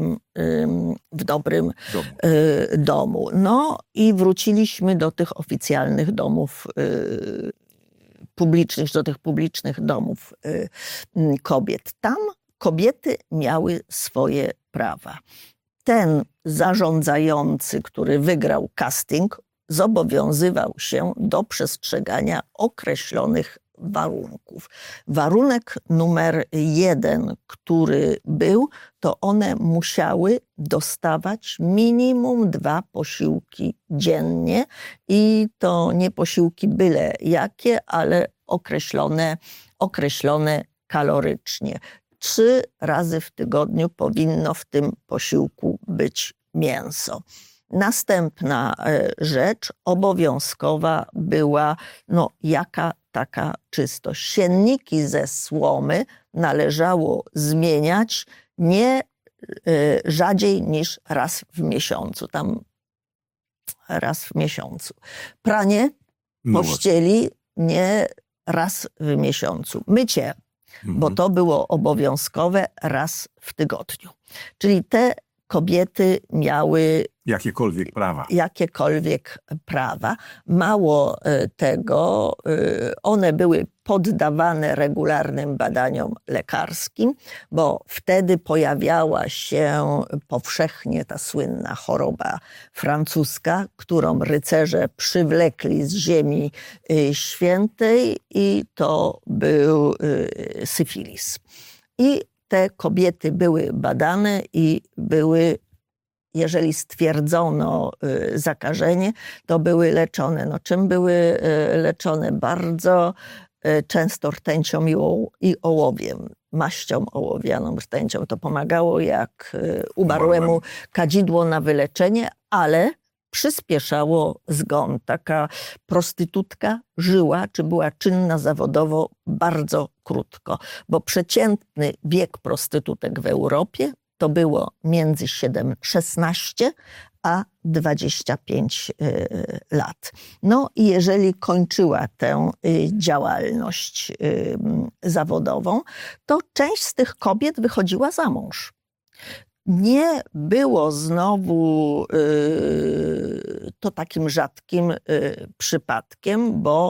[SPEAKER 2] dobrym domu. No i wróciliśmy do tych oficjalnych domów publicznych, do tych publicznych domów kobiet. Tam kobiety miały swoje prawa. Ten zarządzający, który wygrał casting, zobowiązywał się do przestrzegania określonych warunków. Warunek numer 1, który był, to one musiały dostawać minimum 2 posiłki dziennie i to nie posiłki byle jakie, ale określone kalorycznie. 3 razy w tygodniu powinno w tym posiłku być mięso. Następna rzecz obowiązkowa była jaka taka czystość. Sienniki ze słomy należało zmieniać nie rzadziej niż raz w miesiącu. Tam raz w miesiącu. Pranie pościeli nie raz w miesiącu. Mycie, bo to było obowiązkowe raz w tygodniu. Czyli te kobiety miały jakiekolwiek prawa. Mało tego, one były poddawane regularnym badaniom lekarskim, bo wtedy pojawiała się powszechnie ta słynna choroba francuska, którą rycerze przywlekli z Ziemi Świętej i to był syfilis. I te kobiety były badane i były, jeżeli stwierdzono zakażenie, to były leczone. Czym były leczone? Bardzo często rtęcią i ołowiem, maścią ołowianą, rtęcią. To pomagało jak umarłemu kadzidło na wyleczenie, ale przyspieszało zgon. Taka prostytutka żyła, czy była czynna zawodowo bardzo krótko, bo przeciętny wiek prostytutek w Europie to było między 16 a 25 lat. I jeżeli kończyła tę działalność zawodową, to część z tych kobiet wychodziła za mąż. Nie było znowu to takim rzadkim przypadkiem, bo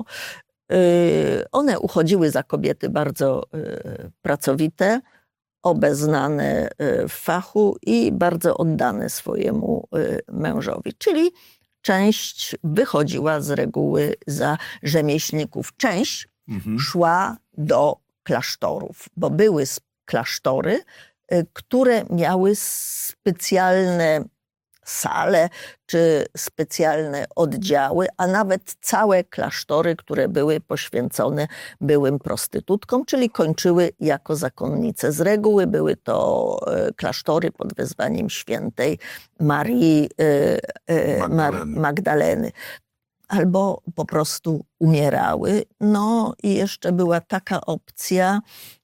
[SPEAKER 2] one uchodziły za kobiety bardzo pracowite, obeznane w fachu i bardzo oddane swojemu mężowi. Czyli część wychodziła z reguły za rzemieślników. Część szła do klasztorów, bo były klasztory, które miały specjalne sale czy specjalne oddziały, a nawet całe klasztory, które były poświęcone byłym prostytutkom, czyli kończyły jako zakonnice. Z reguły były to klasztory pod wezwaniem świętej Marii Magdaleny. Albo po prostu umierały. I jeszcze była taka opcja,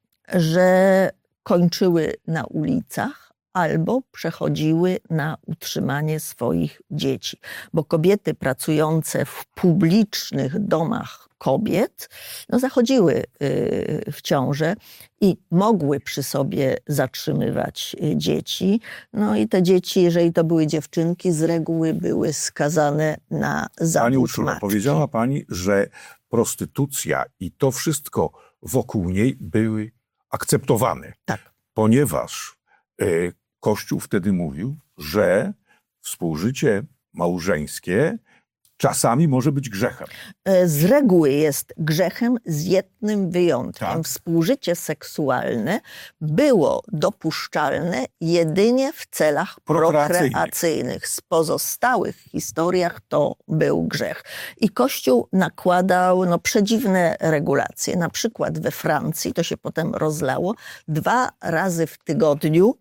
[SPEAKER 2] że kończyły na ulicach albo przechodziły na utrzymanie swoich dzieci. Bo kobiety pracujące w publicznych domach kobiet zachodziły w ciążę i mogły przy sobie zatrzymywać dzieci. I te dzieci, jeżeli to były dziewczynki, z reguły były skazane na zawód
[SPEAKER 1] Pani Urszulo,
[SPEAKER 2] matki.
[SPEAKER 1] powiedziała pani, że prostytucja i to wszystko wokół niej były akceptowane.
[SPEAKER 2] Tak.
[SPEAKER 1] Ponieważ Kościół wtedy mówił, że współżycie małżeńskie czasami może być grzechem.
[SPEAKER 2] Z reguły jest grzechem z jednym wyjątkiem.
[SPEAKER 1] Tak.
[SPEAKER 2] Współżycie seksualne było dopuszczalne jedynie w celach prokreacyjnych. Z pozostałych historiach to był grzech. I Kościół nakładał przedziwne regulacje. Na przykład we Francji, to się potem rozlało, 2 razy w tygodniu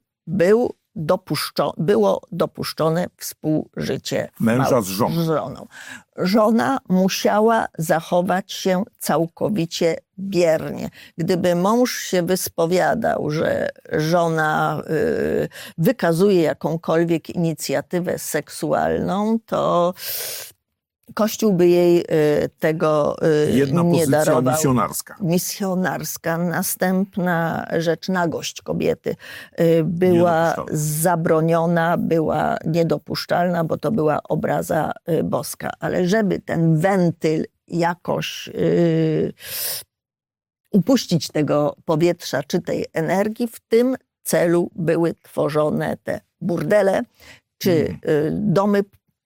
[SPEAKER 2] było dopuszczone współżycie
[SPEAKER 1] Męża z żoną.
[SPEAKER 2] Żona musiała zachować się całkowicie biernie. Gdyby mąż się wyspowiadał, że żona wykazuje jakąkolwiek inicjatywę seksualną, to Kościół by jej tego nie darował.
[SPEAKER 1] Jedna pozycja
[SPEAKER 2] misjonarska. Następna rzecz, nagość kobiety była zabroniona, była niedopuszczalna, bo to była obraza boska. Ale żeby ten wentyl jakoś upuścić tego powietrza czy tej energii, w tym celu były tworzone te burdele czy domy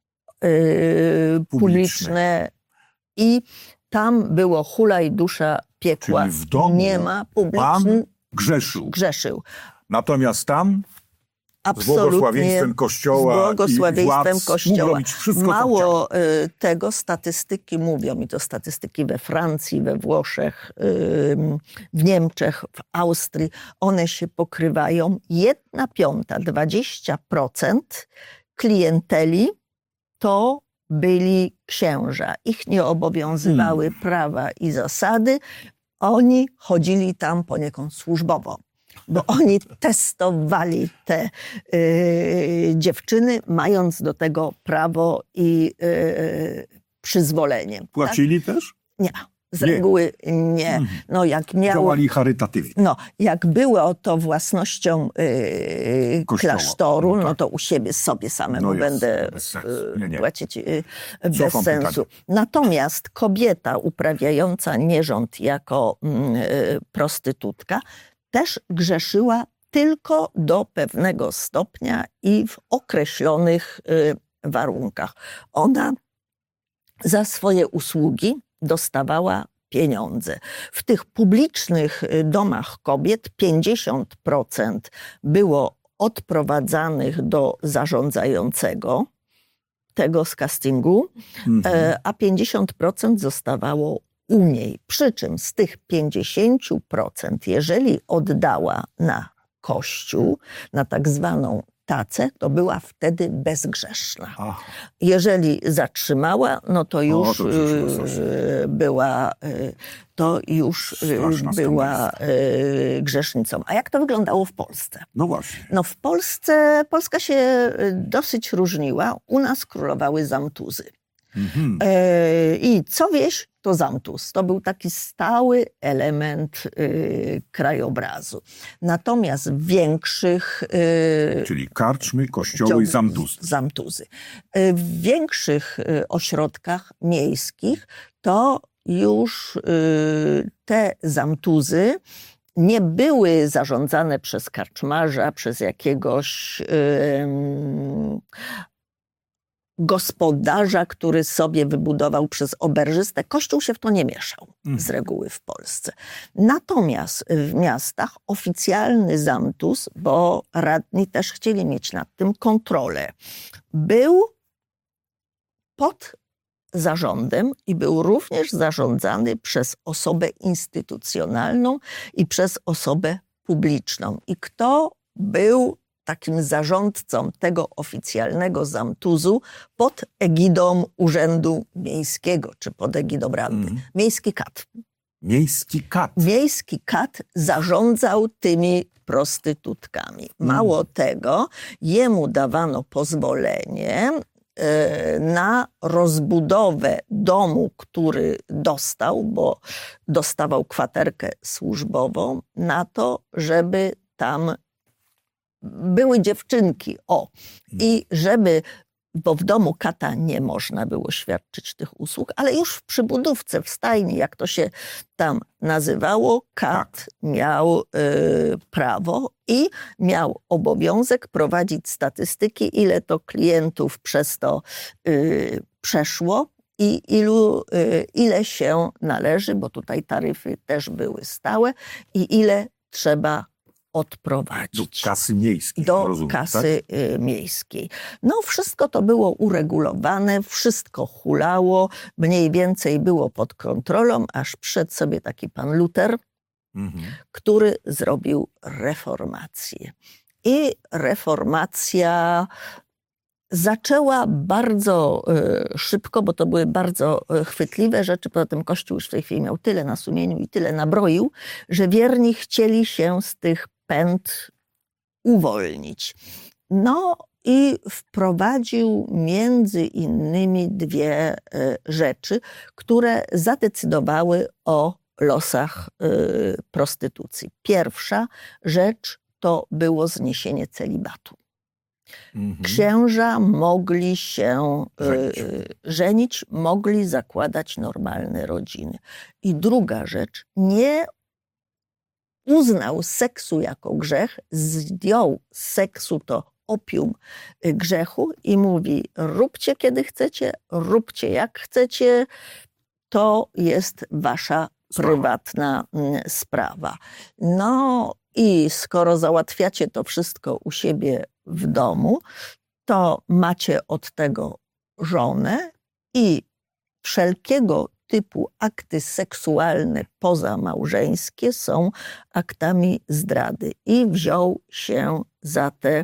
[SPEAKER 2] publiczne i tam było hulaj dusza piekła.
[SPEAKER 1] Czyli w domu
[SPEAKER 2] nie ma publiczny
[SPEAKER 1] Pan grzeszył.
[SPEAKER 2] Grzeszył.
[SPEAKER 1] Natomiast tam
[SPEAKER 2] Absolutnie.
[SPEAKER 1] Z błogosławieństwem Kościoła
[SPEAKER 2] z błogosławieństwem
[SPEAKER 1] i władz
[SPEAKER 2] Kościoła.
[SPEAKER 1] mógł robić wszystko,
[SPEAKER 2] Mało tego, statystyki mówią, i to statystyki we Francji, we Włoszech, w Niemczech, w Austrii, one się pokrywają. 1/5, 20% klienteli to byli księża. Ich nie obowiązywały prawa i zasady. Oni chodzili tam poniekąd służbowo, bo oni testowali te dziewczyny, mając do tego prawo i przyzwolenie.
[SPEAKER 1] Płacili też?
[SPEAKER 2] Nie. Z reguły nie. No,
[SPEAKER 1] Działali charytatywnie.
[SPEAKER 2] Jak było to własnością klasztoru, no to u siebie sobie samemu będę płacić bez sensu. Natomiast kobieta uprawiająca nierząd jako prostytutka też grzeszyła tylko do pewnego stopnia i w określonych warunkach. Ona za swoje usługi dostawała pieniądze. W tych publicznych domach kobiet 50% było odprowadzanych do zarządzającego tego z castingu, a 50% zostawało u niej. Przy czym z tych 50%, jeżeli oddała na Kościół, na tak zwaną tacę, to była wtedy bezgrzeszna. Aha. Jeżeli zatrzymała, no to już była grzesznicą. A jak to wyglądało w Polsce?
[SPEAKER 1] No właśnie.
[SPEAKER 2] No w Polsce, Polska się dosyć różniła. U nas królowały zamtuzy. I co wieś, to zamtuz. To był taki stały element krajobrazu. Natomiast w większych...
[SPEAKER 1] Czyli karczmy, kościoły i
[SPEAKER 2] zamtuzy. W większych ośrodkach miejskich to już te zamtuzy nie były zarządzane przez karczmarza, przez jakiegoś gospodarza, który sobie wybudował przez oberżystę. Kościół się w to nie mieszał z reguły w Polsce. Natomiast w miastach oficjalny zamtuz, bo radni też chcieli mieć nad tym kontrolę, był pod zarządem i był również zarządzany przez osobę instytucjonalną i przez osobę publiczną. I kto był takim zarządcą tego oficjalnego zamtuzu pod egidą Urzędu Miejskiego, czy pod egidą Rady? Miejski kat.
[SPEAKER 1] Miejski kat.
[SPEAKER 2] Miejski kat zarządzał tymi prostytutkami. Mało tego, jemu dawano pozwolenie na rozbudowę domu, który dostał, bo dostawał kwaterkę służbową, na to, żeby tam były dziewczynki. I żeby, bo w domu kata nie można było świadczyć tych usług, ale już w przybudówce, w stajni, jak to się tam nazywało, kat miał prawo i miał obowiązek prowadzić statystyki, ile to klientów przez to przeszło i ile się należy, bo tutaj taryfy też były stałe, i ile trzeba odprowadzić.
[SPEAKER 1] Do kasy miejskiej.
[SPEAKER 2] Miejskiej. No wszystko to było uregulowane, wszystko hulało, mniej więcej było pod kontrolą, aż przyszedł sobie taki pan Luter, który zrobił reformację. I reformacja zaczęła bardzo szybko, bo to były bardzo chwytliwe rzeczy. Poza tym Kościół już w tej chwili miał tyle na sumieniu i tyle nabroił, że wierni chcieli się z tych pęd uwolnić. No i wprowadził między innymi dwie rzeczy, które zadecydowały o losach prostytucji. Pierwsza rzecz to było zniesienie celibatu. Księża mogli się żenić, mogli zakładać normalne rodziny. I druga rzecz, nie uznał seksu jako grzech, zdjął z seksu to opium grzechu i mówi: róbcie kiedy chcecie, róbcie jak chcecie, to jest wasza prywatna sprawa. No i skoro załatwiacie to wszystko u siebie w domu, to macie od tego żonę i wszelkiego typu akty seksualne pozamałżeńskie są aktami zdrady. I wziął się za te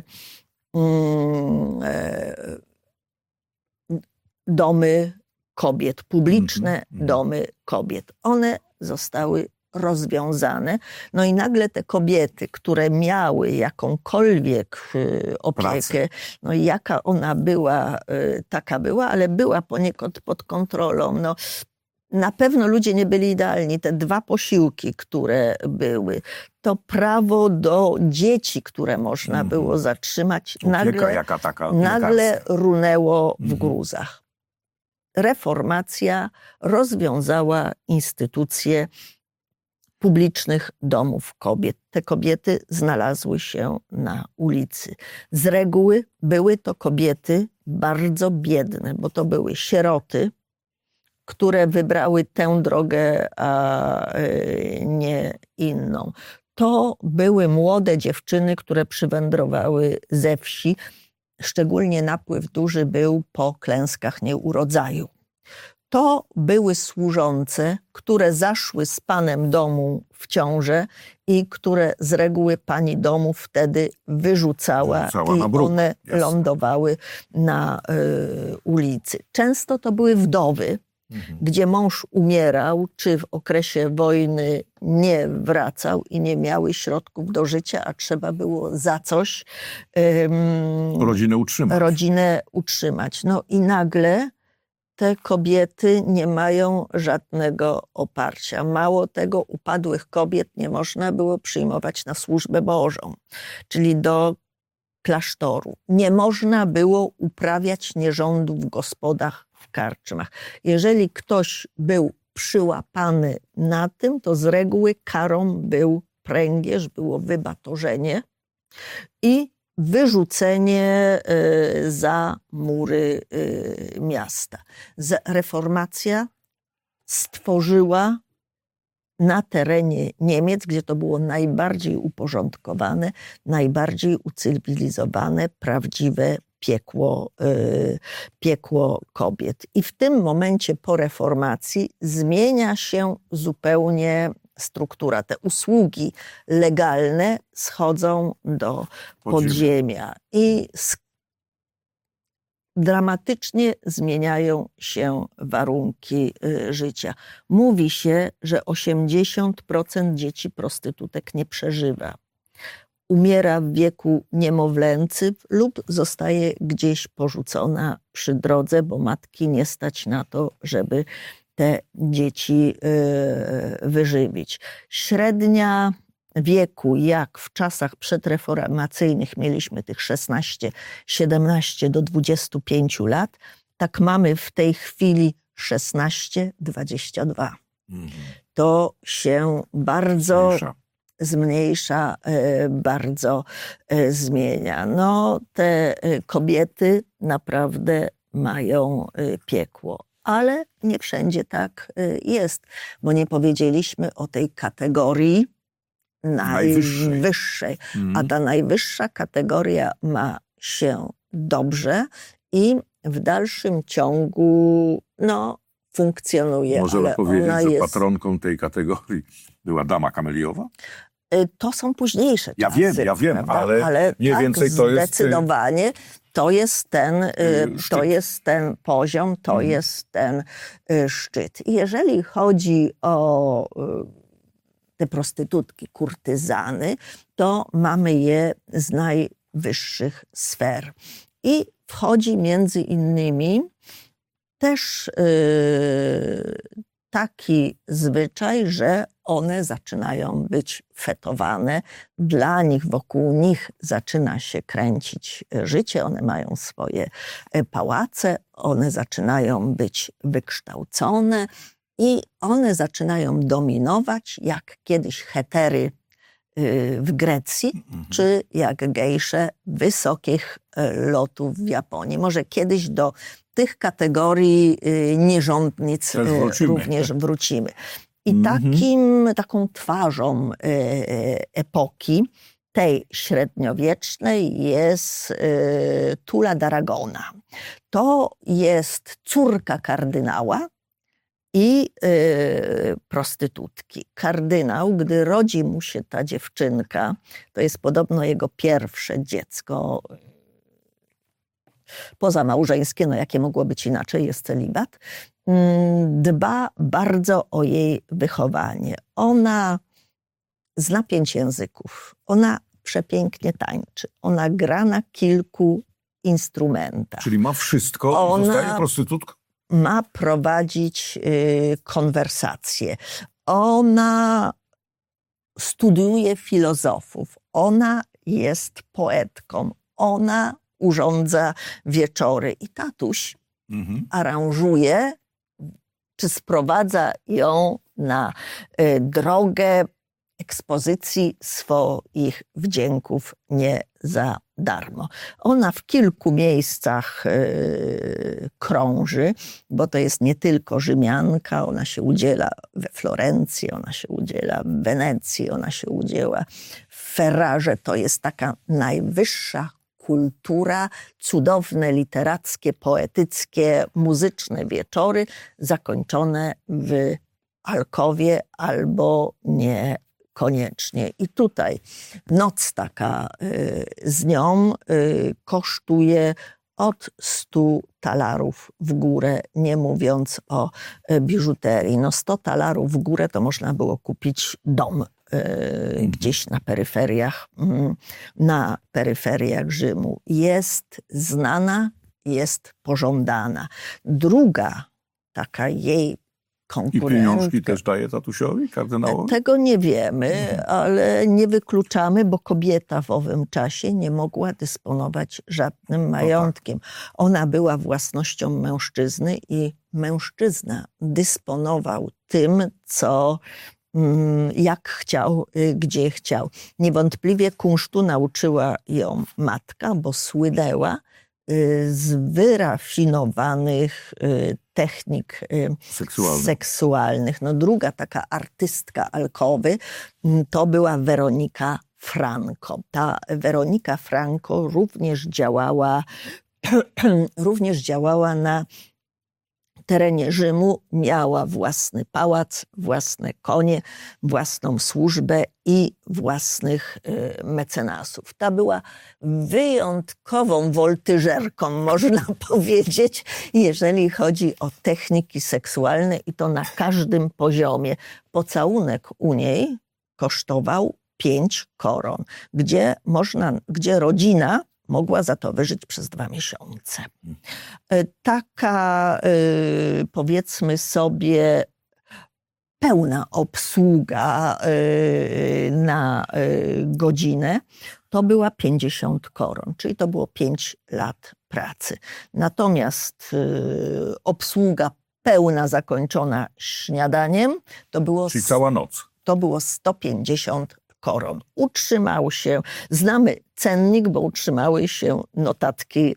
[SPEAKER 2] domy kobiet, publiczne domy kobiet. One zostały rozwiązane. No i nagle te kobiety, które miały jakąkolwiek opiekę, no i jaka ona była, taka była, ale była poniekąd pod kontrolą. No, na pewno ludzie nie byli idealni. Te 2 posiłki, które były, to prawo do dzieci, które można było zatrzymać, nagle runęło w gruzach. Reformacja rozwiązała instytucję publicznych domów kobiet. Te kobiety znalazły się na ulicy. Z reguły były to kobiety bardzo biedne, bo to były sieroty, które wybrały tę drogę, a nie inną. To były młode dziewczyny, które przywędrowały ze wsi. Szczególnie napływ duży był po klęskach nieurodzaju. To były służące, które zaszły z panem domu w ciążę i które z reguły pani domu wtedy wyrzucała i one lądowały na ulicy. Często to były wdowy, gdzie mąż umierał, czy w okresie wojny nie wracał i nie miały środków do życia, a trzeba było za coś rodzinę utrzymać. No i nagle te kobiety nie mają żadnego oparcia. Mało tego, upadłych kobiet nie można było przyjmować na służbę Bożą, czyli do klasztoru. Nie można było uprawiać nierządu w gospodach, w karczmach. Jeżeli ktoś był przyłapany na tym, to z reguły karą był pręgierz, było wybatorzenie i wyrzucenie za mury miasta. Reformacja stworzyła na terenie Niemiec, gdzie to było najbardziej uporządkowane, najbardziej ucywilizowane, prawdziwe piekło kobiet. I w tym momencie po reformacji zmienia się zupełnie struktura. Te usługi legalne schodzą do podziemia i dramatycznie zmieniają się warunki życia. Mówi się, że 80% dzieci prostytutek nie przeżywa. Umiera w wieku niemowlęcym lub zostaje gdzieś porzucona przy drodze, bo matki nie stać na to, żeby te dzieci wyżywić. Średnia wieku, jak w czasach przedreformacyjnych mieliśmy tych 16, 17 do 25 lat, tak mamy w tej chwili 16-22. To się bardzo zmniejsza, bardzo zmienia. No, te kobiety naprawdę mają piekło. Ale nie wszędzie tak jest, bo nie powiedzieliśmy o tej kategorii najwyższej. A ta najwyższa kategoria ma się dobrze i w dalszym ciągu funkcjonuje.
[SPEAKER 1] Możemy powiedzieć, że patronką tej kategorii była dama kameliowa?
[SPEAKER 2] To są późniejsze czasy.
[SPEAKER 1] Ja wiem, ale mniej więcej to jest...
[SPEAKER 2] Zdecydowanie to jest ten poziom, to jest ten szczyt. I jeżeli chodzi o te prostytutki, kurtyzany, to mamy je z najwyższych sfer. I wchodzi między innymi też taki zwyczaj, że one zaczynają być fetowane. Dla nich, wokół nich zaczyna się kręcić życie. One mają swoje pałace, one zaczynają być wykształcone i one zaczynają dominować, jak kiedyś hetery w Grecji, czy jak gejsze wysokich lotów w Japonii. Może kiedyś do tych kategorii nierządnic również wrócimy. I taką twarzą epoki tej średniowiecznej jest Tulla d'Aragona. To jest córka kardynała i prostytutki. Kardynał, gdy rodzi mu się ta dziewczynka, to jest podobno jego pierwsze dziecko pozamałżeńskie, no jakie mogło być inaczej, jest celibat, dba bardzo o jej wychowanie. Ona zna 5 języków, ona przepięknie tańczy, ona gra na kilku instrumentach.
[SPEAKER 1] Czyli ma wszystko i zostaje prostytutką?
[SPEAKER 2] Ma prowadzić konwersacje. Ona studiuje filozofów. Ona jest poetką. Ona urządza wieczory. I tatuś aranżuje, czy sprowadza ją na drogę ekspozycji swoich wdzięków nie za darmo. Ona w kilku miejscach krąży, bo to jest nie tylko Rzymianka, ona się udziela we Florencji, ona się udziela w Wenecji, ona się udziela w Ferrarze. To jest taka najwyższa kultura, cudowne literackie, poetyckie, muzyczne wieczory zakończone w alkowie albo nie koniecznie. I tutaj noc taka z nią kosztuje od 100 talarów w górę, nie mówiąc o biżuterii. No 100 talarów w górę to można było kupić dom gdzieś na peryferiach Rzymu. Jest znana, jest pożądana. Druga taka jej konkurentka.
[SPEAKER 1] I pieniążki też daje tatusiowi, kardynałowi?
[SPEAKER 2] Tego nie wiemy, ale nie wykluczamy, bo kobieta w owym czasie nie mogła dysponować żadnym majątkiem. Ona była własnością mężczyzny i mężczyzna dysponował tym, co jak chciał, gdzie chciał. Niewątpliwie kunsztu nauczyła ją matka, bo słynęła z wyrafinowanych technik seksualnych. No, druga taka artystka alkowy to była Weronika Franco. Ta Weronika Franco również działała na terenie Rzymu, miała własny pałac, własne konie, własną służbę i własnych mecenasów. Ta była wyjątkową woltyżerką, można powiedzieć, jeżeli chodzi o techniki seksualne i to na każdym poziomie. Pocałunek u niej kosztował 5 koron, gdzie rodzina mogła za to wyżyć przez 2 miesiące. Taka, powiedzmy sobie, pełna obsługa na godzinę to była 50 koron, czyli to było 5 lat pracy. Natomiast obsługa pełna zakończona śniadaniem to było...
[SPEAKER 1] Czyli cała noc.
[SPEAKER 2] To było 150 koron. Utrzymał się, znamy cennik, bo utrzymały się notatki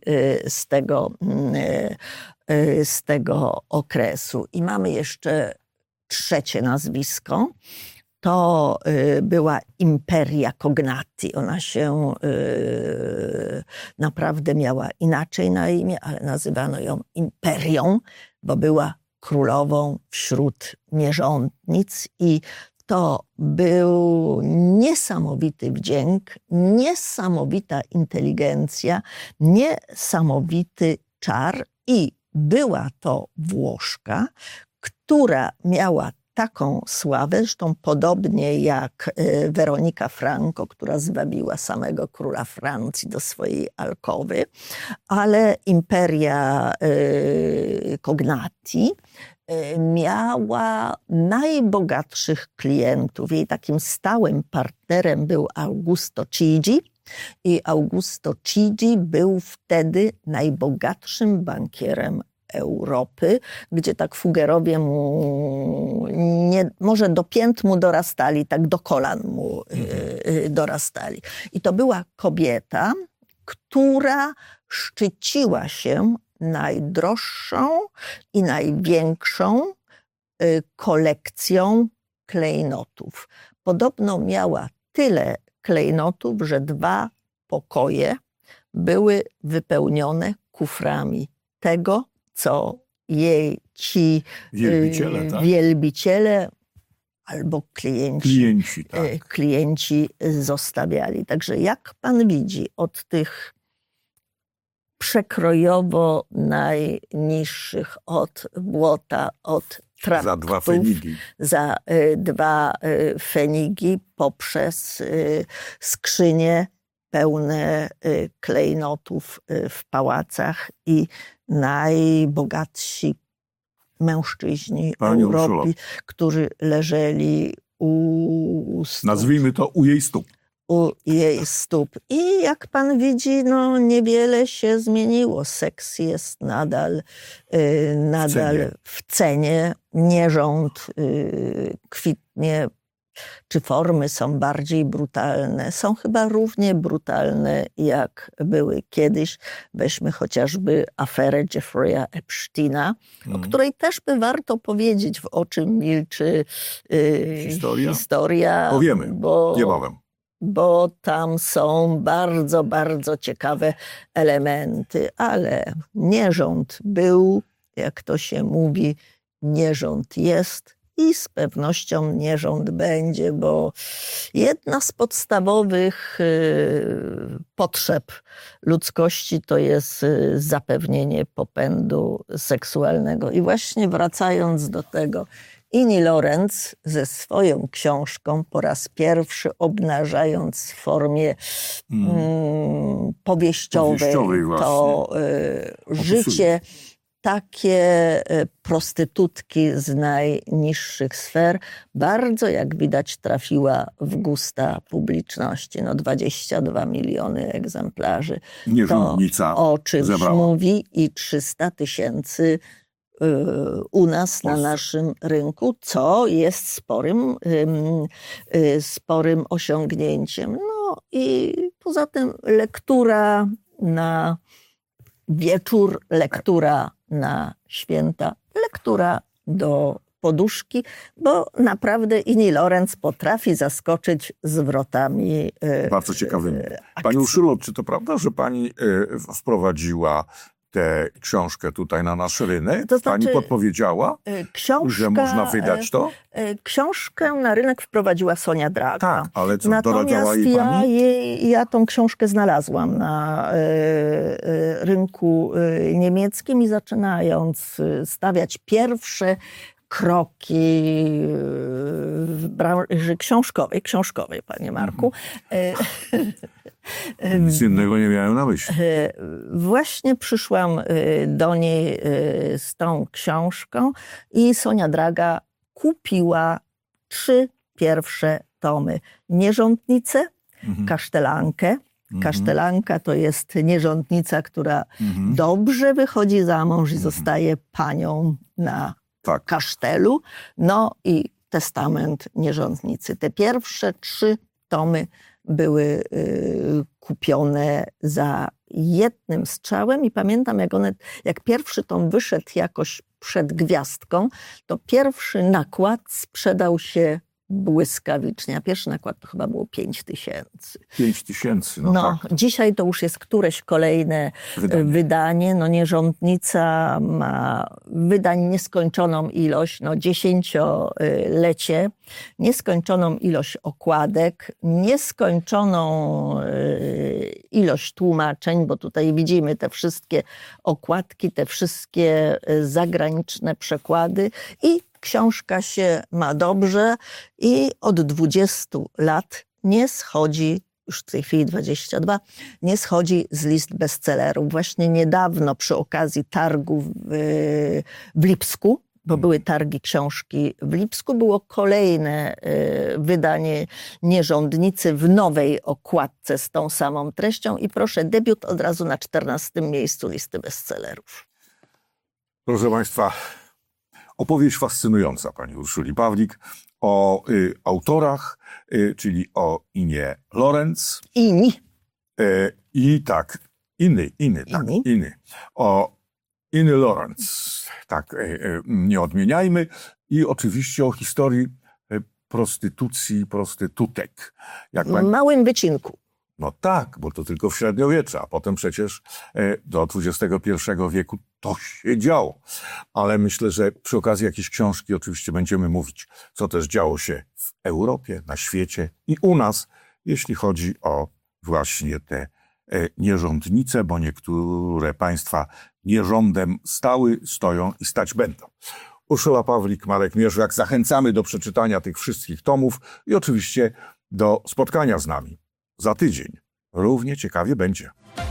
[SPEAKER 2] z tego okresu. I mamy jeszcze trzecie nazwisko. To była Imperia Cognati. Ona się naprawdę miała inaczej na imię, ale nazywano ją imperią, bo była królową wśród nierządnic i to był niesamowity wdzięk, niesamowita inteligencja, niesamowity czar i była to Włoszka, która miała taką sławę, zresztą podobnie jak Weronika Franco, która zwabiła samego króla Francji do swojej alkowy, ale Imperia Cognati miała najbogatszych klientów. Jej takim stałym partnerem był Augusto Chigi i Augusto Chigi był wtedy najbogatszym bankierem Europy, gdzie tak fugerowie mu może do pięt mu dorastali, tak do kolan mu dorastali. I to była kobieta, która szczyciła się najdroższą i największą kolekcją klejnotów. Podobno miała tyle klejnotów, że 2 pokoje były wypełnione kuframi tego, co jej ci wielbiciele albo klienci zostawiali. Także jak pan widzi, od tych przekrojowo najniższych, od błota, od traktów,
[SPEAKER 1] za 2 fenigi.
[SPEAKER 2] Za 2 fenigi, poprzez skrzynie pełne klejnotów w pałacach i najbogatsi mężczyźni Europy, którzy leżeli u stóp.
[SPEAKER 1] Nazwijmy to u jej stóp.
[SPEAKER 2] U jej stóp. I jak pan widzi, no niewiele się zmieniło. Seks jest nadal w cenie. Nierząd kwitnie. Czy formy są bardziej brutalne? Są chyba równie brutalne, jak były kiedyś. Weźmy chociażby aferę Jeffrey'a Epsteina, o której też by warto powiedzieć, o czym milczy historia.
[SPEAKER 1] Powiemy, niebawem.
[SPEAKER 2] Bo tam są bardzo, bardzo ciekawe elementy, ale nierząd był, jak to się mówi, nierząd jest i z pewnością nierząd będzie, bo jedna z podstawowych potrzeb ludzkości to jest zapewnienie popędu seksualnego. I właśnie wracając do tego, Inni Lorenz ze swoją książką po raz pierwszy obnażając w formie powieściowej to życie takie prostytutki z najniższych sfer, bardzo jak widać trafiła w gusta publiczności. 22 miliony egzemplarzy.
[SPEAKER 1] Nierządnica
[SPEAKER 2] to o czymś
[SPEAKER 1] zebrała.
[SPEAKER 2] mówi i 300 000 u nas na naszym rynku, co jest sporym osiągnięciem. No i poza tym lektura na wieczór, lektura na święta, lektura do poduszki, bo naprawdę Inni Lorenz potrafi zaskoczyć zwrotami
[SPEAKER 1] bardzo ciekawymi.
[SPEAKER 2] akcji.
[SPEAKER 1] Pani Urszulo, czy to prawda, że pani wprowadziła tę książkę tutaj na nasz rynek?
[SPEAKER 2] To znaczy,
[SPEAKER 1] pani podpowiedziała, że można wydać to?
[SPEAKER 2] Książkę na rynek wprowadziła Sonia Draga.
[SPEAKER 1] Tak, ale co,
[SPEAKER 2] Natomiast
[SPEAKER 1] doradzała jej pani?
[SPEAKER 2] ja tą książkę znalazłam na rynku niemieckim i zaczynając stawiać pierwsze kroki w branży książkowej, panie Marku.
[SPEAKER 1] Nic innego nie miałem na myśli.
[SPEAKER 2] Właśnie przyszłam do niej z tą książką i Sonia Draga kupiła 3 pierwsze tomy. Nierządnicę, Kasztelankę. Kasztelanka to jest nierządnica, która dobrze wychodzi za mąż i zostaje panią na kasztelu. No i Testament nierządnicy. Te pierwsze 3 tomy były kupione za jednym strzałem i pamiętam, jak pierwszy tom wyszedł jakoś przed gwiazdką, to pierwszy nakład sprzedał się błyskawicznie, a pierwszy nakład to chyba było 5 000.
[SPEAKER 1] 5 000, no tak.
[SPEAKER 2] Dzisiaj to już jest któreś kolejne wydanie. No Nierządnica ma wydań nieskończoną ilość, 10-lecie, nieskończoną ilość okładek, nieskończoną ilość tłumaczeń, bo tutaj widzimy te wszystkie okładki, te wszystkie zagraniczne przekłady i książka się ma dobrze i od 20 lat nie schodzi, już w tej chwili 22, nie schodzi z list bestsellerów. Właśnie niedawno przy okazji targów w Lipsku, bo były targi książki w Lipsku, było kolejne wydanie Nierządnicy w nowej okładce z tą samą treścią i proszę, debiut od razu na 14. miejscu listy bestsellerów.
[SPEAKER 1] Proszę państwa, opowieść fascynująca pani Urszuli Pawlik o autorach, czyli o Inie Lorenz. O Inny Lorenz. Tak, nie odmieniajmy. I oczywiście o historii prostytucji, prostytutek. Jak
[SPEAKER 2] W małym wycinku.
[SPEAKER 1] No tak, bo to tylko w średniowieczu, a potem przecież do XXI wieku to się działo. Ale myślę, że przy okazji jakiejś książki oczywiście będziemy mówić, co też działo się w Europie, na świecie i u nas, jeśli chodzi o właśnie te nierządnice, bo niektóre państwa nierządem stały, stoją i stać będą. Urszula Pawlik, Marek Mierzwiak, zachęcamy do przeczytania tych wszystkich tomów i oczywiście do spotkania z nami za tydzień. Równie ciekawie będzie.